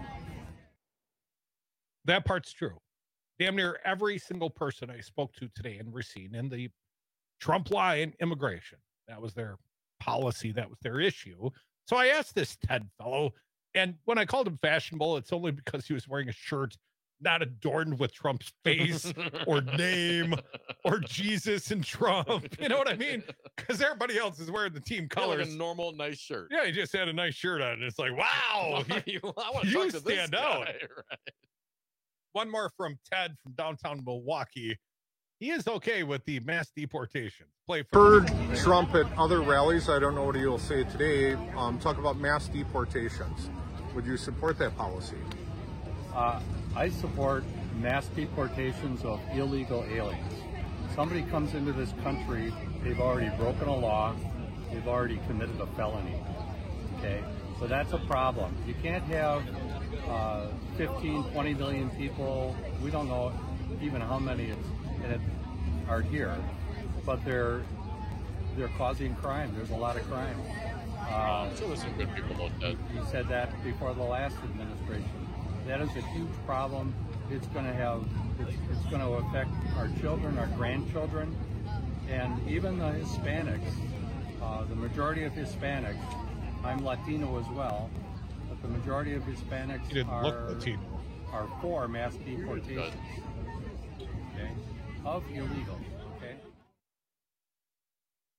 That part's true. Damn near every single person I spoke to today in Racine in the Trump line immigration. That was their policy. That was their issue. So I asked this Ted fellow, and when I called him fashionable, it's only because he was wearing a shirt not adorned with Trump's face or name or Jesus and Trump. You know what I mean? Because everybody else is wearing the team Yeah, like colors. a normal nice shirt. Yeah, he just had a nice shirt on. And it's like, wow, You- I wanna you talk to this stand guy, out. right? One more from Ted from downtown Milwaukee. He is okay with the mass deportation. Play for Heard Trump at other rallies, I don't know what he'll say today, um, talk about mass deportations. Would you support that policy? Uh, I support mass deportations of illegal aliens. Somebody comes into this country, they've already broken a law, they've already committed a felony. Okay, so that's a problem. You can't have uh, fifteen, twenty million people. We don't know even how many it's, and it, are here, but they're they're causing crime. There's a lot of crime. Uh, So there's some good people though, Ted. he said that before the last administration. That is a huge problem. It's going to have, it's, it's going to affect our children, our grandchildren, and even the Hispanics. Uh, the majority of Hispanics, I'm Latino as well, but the majority of Hispanics He didn't are, look Latino. are for mass deportations. Okay, of illegals. Okay.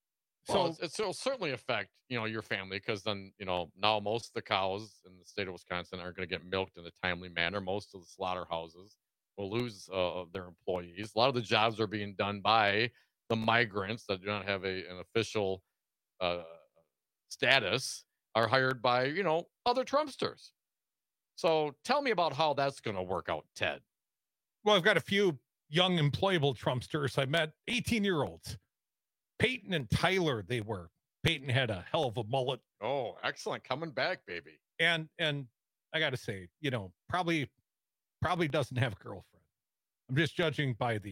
Well, it's, it's, it'll certainly affect, you know, your family, because then, you know, now most of the cows in the state of Wisconsin aren't going to get milked in a timely manner. Most of the slaughterhouses will lose uh, their employees. A lot of the jobs are being done by the migrants that do not have a an official uh, status, are hired by, you know, other Trumpsters. So tell me about how that's going to work out, Ted. Well, I've got a few young employable Trumpsters. I met eighteen-year-olds. Peyton and Tyler, they were. Peyton had a hell of a mullet. Oh, excellent. Coming back, baby. And and I got to say, you know, probably probably doesn't have a girlfriend. I'm just judging by the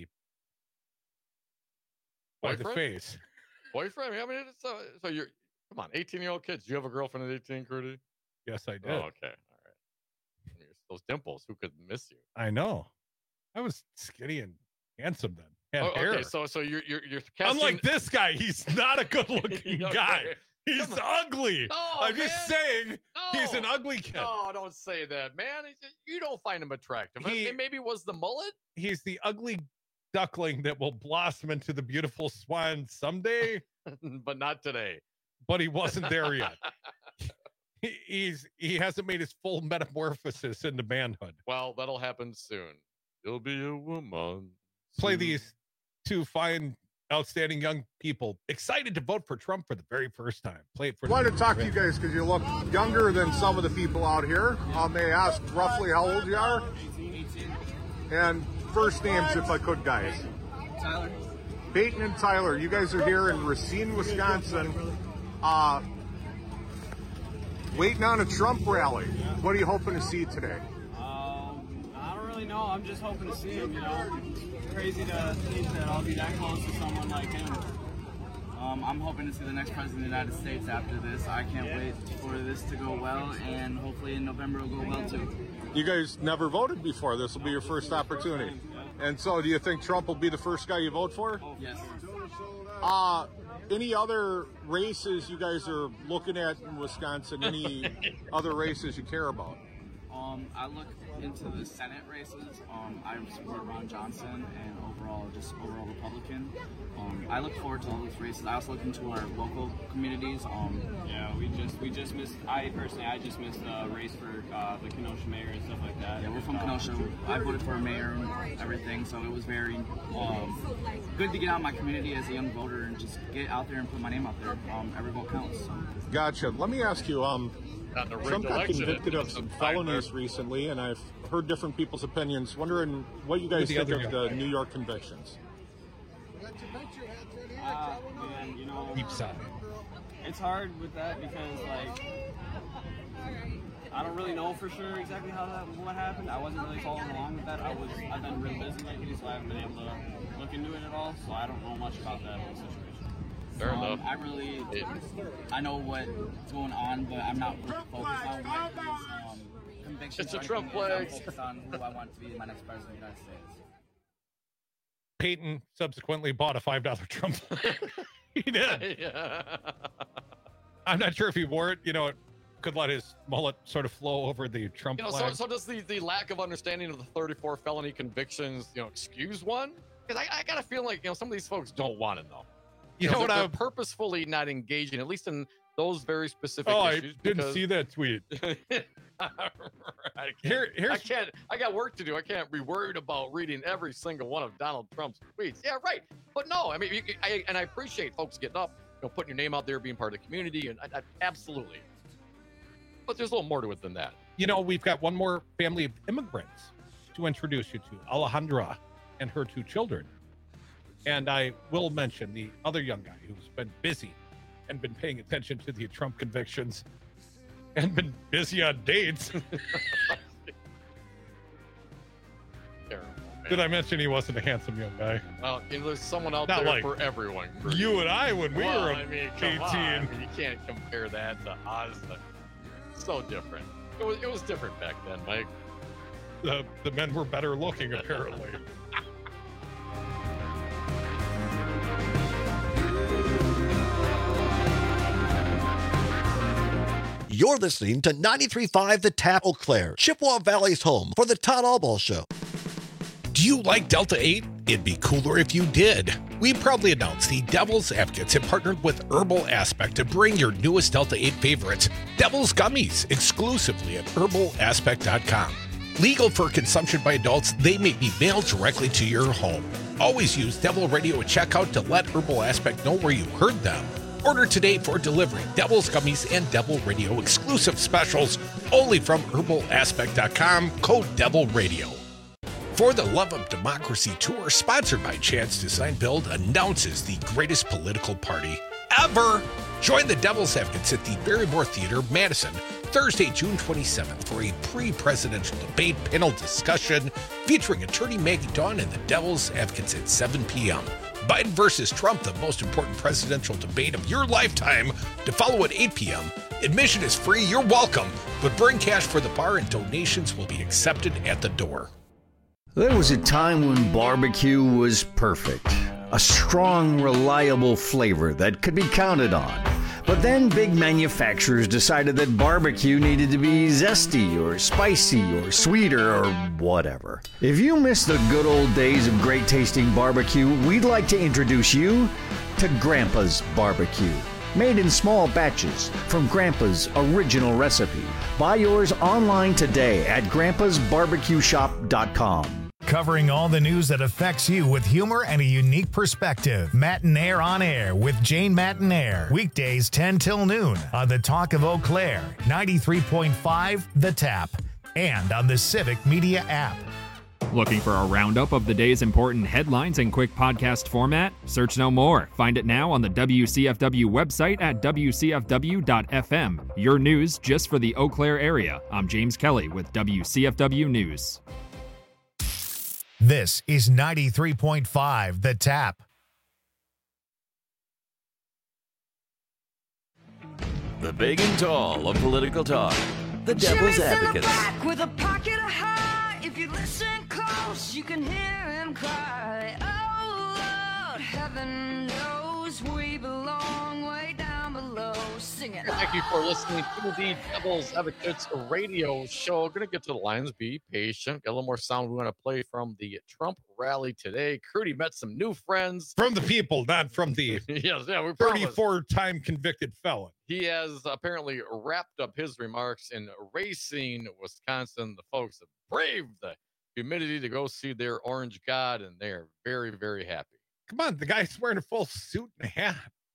by Boyfriend? the face. Boyfriend? I mean, it's, uh, so you're, come on, eighteen-year-old kids. Do you have a girlfriend at eighteen, Crudy? Yes, I did. Oh, okay. All right. Those dimples, who could miss you? I know. I was skinny and handsome then. Had Oh, hair. okay, so so you're you're you're casting... Unlike this guy, he's not a good-looking Okay. guy. He's ugly. No, I'm just man. saying No. he's an ugly kid. No, don't say that, man. It's just- You don't find him attractive. He- Maybe it was the mullet. He's the ugly duckling that will blossom into the beautiful swan someday, But not today. but he wasn't there yet. He, he's he hasn't made his full metamorphosis into manhood. Well, that'll happen soon. You'll be a woman. Play soon. these two fine, outstanding young people excited to vote for Trump for the very first time. Play it for I wanted to talk to you guys because you look younger than some of the people out here. Um, they asked roughly how old you are. And first names, if I could, guys. Tyler. Peyton and Tyler, you guys are here in Racine, Wisconsin, uh, waiting on a Trump rally. What are you hoping to see today? Um, I don't really know. I'm just hoping to see him, you know. It's crazy to think that I'll be that close to someone like him. Um, I'm hoping to see the next president of the United States after this. I can't wait for this to go well, and hopefully in November it'll go well too. You guys never voted before. This will be your first opportunity. And so do you think Trump will be the first guy you vote for? Yes. Uh, any other races you guys are looking at in Wisconsin? Any other races you care about? Um, I look into the Senate races. Um, I support Ron Johnson and overall, just overall Republican. Um, I look forward to all those races. I also look into our local communities. Um, yeah, we just we just missed. I personally, I just missed a race for uh, the Kenosha mayor and stuff like that. Yeah, we're from Kenosha. I voted for a mayor and everything, so it was very um, good to get out in my community as a young voter and just get out there and put my name out there. Um, every vote counts. So. Gotcha. Let me ask you. Um, Not the rigged Trump got election, convicted it of was some a felonies recently, and I've heard different people's opinions. Wondering what you guys the think other of guy? the New York convictions. Uh, man, you know, Deep sigh. it's hard with that because, like, I don't really know for sure exactly how that what happened. I wasn't really following along with that. I was I've been real busy lately, so I haven't been able to look into it at all. So I don't know much about that whole situation. Fair um, enough. I really, I know what's going on, but I'm not really focused on what his um, convictions. It's a or Trump anything. I'm flag. focused on who I want to be my next president of the United States. Peyton subsequently bought a five dollar Trump flag. He did. Yeah. I'm not sure if he wore it. You know, it could let his mullet sort of flow over the Trump You know, so, flag. so does the, the lack of understanding of the thirty-four felony convictions, you know, excuse one? Because I, I got a feeling like, you know, some of these folks don't want to know. You know they're, what they're I- purposefully not engaging, at least in those very specific Oh, I issues. didn't because- see that tweet. I can't, Here- here's- I can't. I got work to do. I can't be worried about reading every single one of Donald Trump's tweets. Yeah, right. But no, I mean, you, I, and I appreciate folks getting up, you know, putting your name out there, being part of the community, and I, I, absolutely. But there's a little more to it than that. You know, we've got one more family of immigrants to introduce you to, Alejandra and her two children. And I will mention the other young guy who's been busy and been paying attention to the Trump convictions and been busy on dates. Terrible, man. Did I mention he wasn't a handsome young guy? Well, you know, there's someone out Not there like for everyone. you and I when we Well, were I mean, come eighteen. on. I mean, you can't compare that to us. So different. It was it was different back then, Mike. The, the men were better looking, apparently. You're listening to ninety-three point five The Tap Eau Claire, Chippewa Valley's home for the Todd Allball Show. Do you like Delta eight? It'd be cooler if you did. We proudly announce the Devil's Advocates have partnered with Herbal Aspect to bring your newest Delta eight favorites, Devil's Gummies, exclusively at herbal aspect dot com. Legal for consumption by adults, they may be mailed directly to your home. Always use Devil Radio at checkout to let Herbal Aspect know where you heard them. Order today for delivery. Devil's Gummies and Devil Radio exclusive specials only from herbal aspect dot com, code Devil Radio. For the Love of Democracy Tour, sponsored by Chance Design Build, announces the greatest political party ever. Join the Devil's Advocates at the Barrymore Theater, Madison, Thursday, June twenty-seventh, for a pre-presidential debate panel discussion featuring attorney Maggie Dawn and the Devil's Advocates at seven p.m. Biden versus Trump, the most important presidential debate of your lifetime, to follow at eight p.m. Admission is free. You're welcome, but bring cash for the bar and donations will be accepted at the door. There was a time when barbecue was perfect. A strong, reliable flavor that could be counted on. But then big manufacturers decided that barbecue needed to be zesty or spicy or sweeter or whatever. If you miss the good old days of great tasting barbecue, we'd like to introduce you to Grandpa's Barbecue. Made in small batches from Grandpa's original recipe. Buy yours online today at grandpas barbecue shop dot com. Covering all the news that affects you with humor and a unique perspective. Matinaire on Air with Jane Matinaire. Weekdays ten till noon on the Talk of Eau Claire, ninety-three point five The Tap, and on the Civic Media app. Looking for a roundup of the day's important headlines in quick podcast format? Search no more. Find it now on the W C F W website at w c f w dot f m. Your news just for the Eau Claire area. I'm James Kelly with W C F W News. This is ninety-three point five The Tap. The big and tall of political talk. The Devil's Advocates. Back with a pocket of high. If you listen close, you can hear him cry. Oh, Lord, heaven knows we belong way down below. Singing. Thank you for listening to the Devil's Advocates radio show. Going to get to the lines. Be patient. Got a little more sound we want to play from the Trump rally today. Crudy met some new friends. From the people, not from the yes, yeah, we thirty-four-time convicted felon. He has apparently wrapped up his remarks in Racine, Wisconsin. The folks have braved the humidity to go see their orange god, and they're very, very happy. Come on, the guy's wearing a full suit and a hat.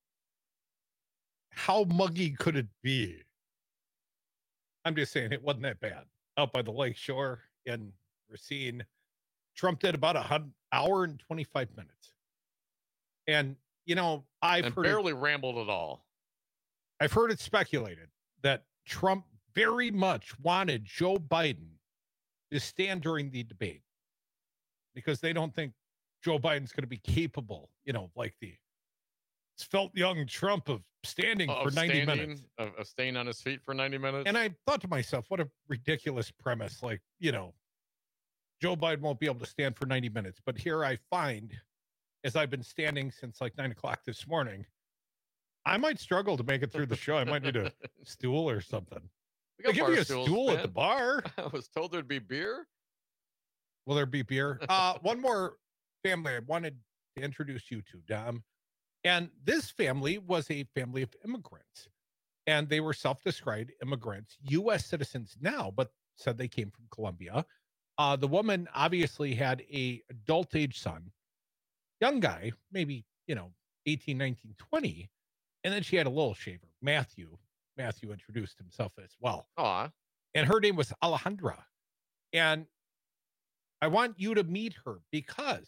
How muggy could it be? I'm just saying it wasn't that bad. Out by the lake shore in Racine, Trump did about a hundred, hour and twenty-five minutes. And, you know, I've and heard barely it, rambled at all. I've heard it speculated that Trump very much wanted Joe Biden to stand during the debate because they don't think Joe Biden's going to be capable, you know, like the felt young Trump of standing oh, for of ninety standing, minutes. Of, of staying on his feet for ninety minutes. And I thought to myself, what a ridiculous premise. Like, you know, Joe Biden won't be able to stand for ninety minutes. But here I find, as I've been standing since like nine o'clock this morning, I might struggle to make it through the show. I might need a stool or something. We got they give you a stools, stool man. at the bar. I was told there'd be beer. Will there be beer? Uh, one more family I wanted to introduce you to, Dom. And this family was a family of immigrants. And they were self-described immigrants, U S citizens now, but said they came from Colombia. Uh, the woman obviously had a adult age son, young guy, maybe, you know, eighteen, nineteen, twenty. And then she had a little shaver, Matthew. Matthew introduced himself as well. Aw. And her name was Alejandra. And I want you to meet her because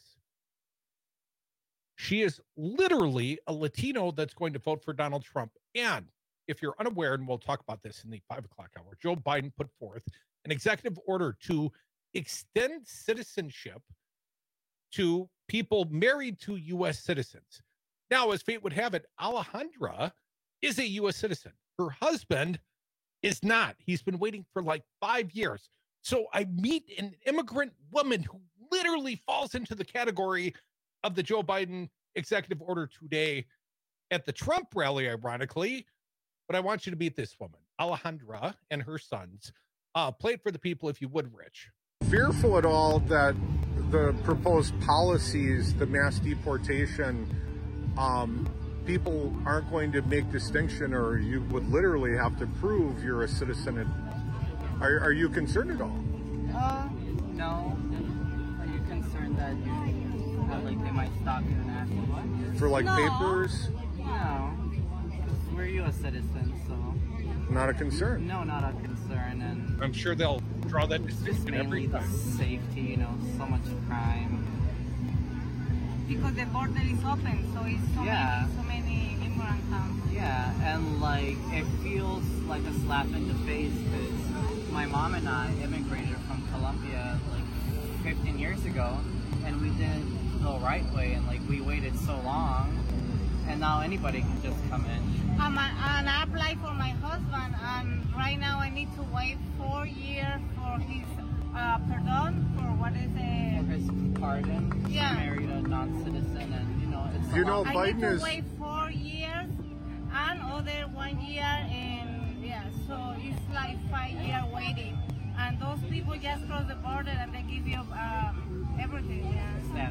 she is literally a Latino that's going to vote for Donald Trump. And if you're unaware, and we'll talk about this in the five o'clock hour, Joe Biden put forth an executive order to extend citizenship to people married to U S citizens. Now, as fate would have it, Alejandra is a U S citizen. Her husband is not. He's been waiting for like five years. So I meet an immigrant woman who literally falls into the category of the Joe Biden executive order today at the Trump rally, ironically. But I want you to meet this woman, Alejandra, and her sons. Uh, play it for the people if you would, Rich. Fearful at all that the proposed policies, the mass deportation, um, people aren't going to make distinction, or you would literally have to prove you're a citizen. Are, are you concerned at all? Uh, no. Are you concerned that you that, like they might stop you and ask you what? For like no. papers? No. We're U S citizens, so. Not a concern. No, not a concern, and I'm sure they'll draw that just distinction every mainly the time. safety, you know, so much crime. Because the border is open, so it's so Yeah. many, so many immigrants come. Yeah, and like it feels like a slap in the face because my mom and I immigrated from Colombia like fifteen years ago, and we didn't go right way, and like we waited so long, and now anybody can just come in. Um, and I applied for my husband, and right now I need to wait four years for his uh, pardon, for what is it? For his pardon. Yeah. He married a non-citizen, and you know it's. You a know, long- I need Biden to is- wait four years and other one year, and yeah, so it's like five year waiting. And those people just cross the border and they give you um, everything. Yeah.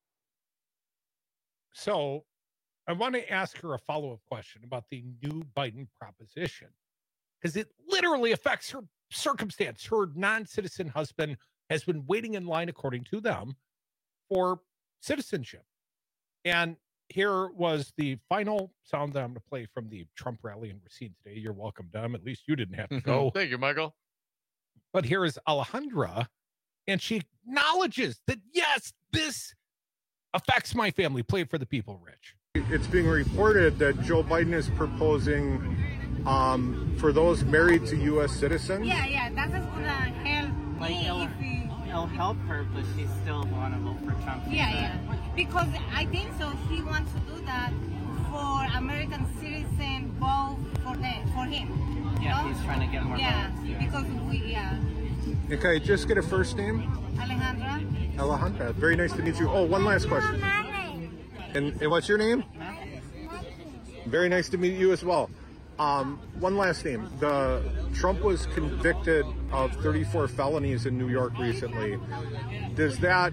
So I want to ask her a follow-up question about the new Biden proposition, because it literally affects her circumstance. Her non-citizen husband has been waiting in line, according to them, for citizenship. And here was the final sound that I'm going to play from the Trump rally in Racine today. You're welcome, Dom. At least you didn't have to go. Thank you, Michael. But here is Alejandra, and she acknowledges that, yes, this affects my family. Play it for the people, Rich. It's being reported that Joe Biden is proposing um, for those married to U S citizens. Yeah, yeah, that is gonna help Like me it'll, if we, it'll help her, but she's still want to vote for Trump. yeah, yeah, because I think so. He wants to do that for American citizen vote for them, for him. you Yeah, know? he's trying to get more Yeah, votes. Yeah. because we, yeah, Okay, just get a first name. Alejandra. Alejandra. Very nice to meet you. Oh, one last question. And, and what's your name? Very nice to meet you as well. Um, one last name. The Trump was convicted of thirty-four felonies in New York recently. Does that?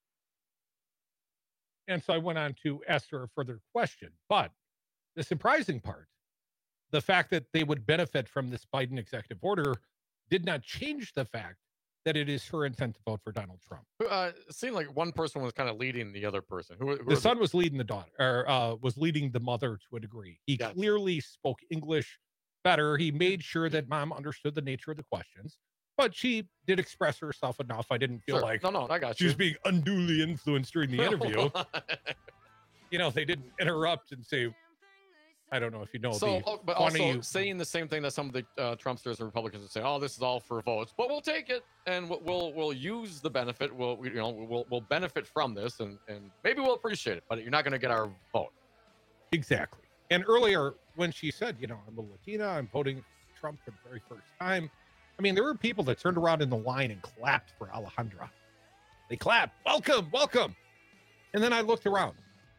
And so I went on to ask her a further question. But the surprising part, the fact that they would benefit from this Biden executive order did not change the fact that it is her intent to vote for Donald Trump. Uh, it seemed like one person was kind of leading the other person. Who, who The was son it? was leading the daughter, or uh, was leading the mother to a degree. He Gotcha. clearly spoke English better. He made sure that mom understood the nature of the questions, but she did express herself enough. I didn't feel Sure. like No, no, I got she you. was being unduly influenced during the interview. You know, they didn't interrupt and say, I don't know if you know So, the oh, but funny also saying the same thing that some of the uh, Trumpsters and Republicans would say, "Oh, this is all for votes," but we'll take it and we'll we'll, we'll use the benefit. We'll we, you know we'll we'll benefit from this and and maybe we'll appreciate it, but you're not going to get our vote. Exactly. And earlier when she said, you know, I'm a Latina, I'm voting for Trump for the very first time. I mean, there were people that turned around in the line and clapped for Alejandra. They clapped, welcome, welcome. And then I looked around,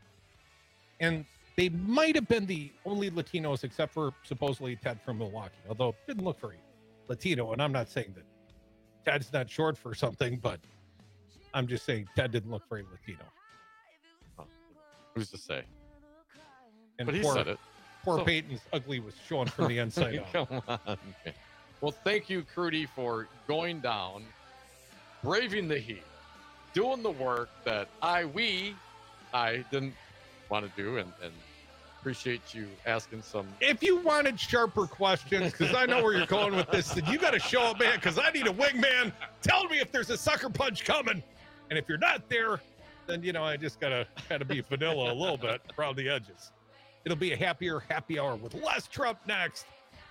and they might have been the only Latinos, except for supposedly Ted from Milwaukee, although it didn't look very Latino. And I'm not saying that Ted's not short for something, but I'm just saying Ted didn't look very Latino. Oh, who's to say? And But he poor, said it. Poor So- Peyton's ugly was showing from the inside out. Come on, man. Well, thank you, Crudy, for going down, braving the heat, doing the work that I, we, I didn't want to do, and, and appreciate you asking some. If you wanted sharper questions, because I know where you're going with this, then you got to show up, man, because I need a wingman. Tell me if there's a sucker punch coming. And if you're not there, then, you know, I just got to kind of be vanilla a little bit around the edges. It'll be a happier happy hour with less Trump next.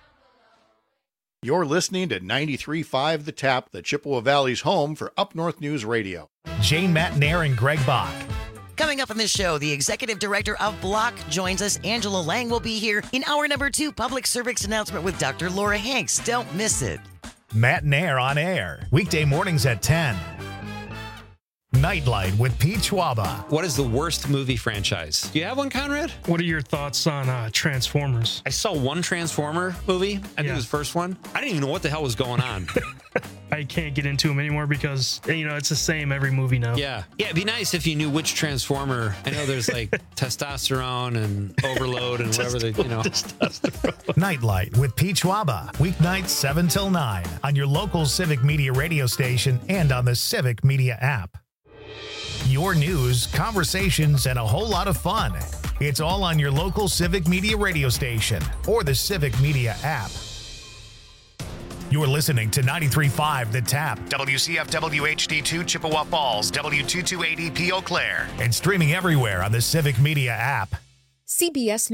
You're listening to ninety-three point five The Tap, the Chippewa Valley's home for Up North News Radio. Jane Matnair and Greg Bach. Coming up on this show, the executive director of Block joins us. Angela Lang will be here in hour number two, public service announcement with Doctor Laura Hanks. Don't miss it. Matt Nair on air, weekday mornings at ten. Nightlight with Pete Schwaba. What is the worst movie franchise? Do you have one, Conrad? What are your thoughts on uh, Transformers? I saw one Transformer movie. I think Yeah. it was the first one. I didn't even know what the hell was going on. I can't get into them anymore because, you know, it's the same every movie now. Yeah. Yeah, it'd be nice if you knew which Transformer. I know there's like testosterone and overload and whatever they, you know. Nightlight with Pete Schwaba. Weeknights seven till nine on your local Civic Media radio station and on the Civic Media app. Your news, conversations, and a whole lot of fun. It's all on your local Civic Media radio station or the Civic Media app. You're listening to ninety-three point five The Tap, W C F W H D two Chippewa Falls, W two two eighty P Eau Claire, and streaming everywhere on the Civic Media app. C B S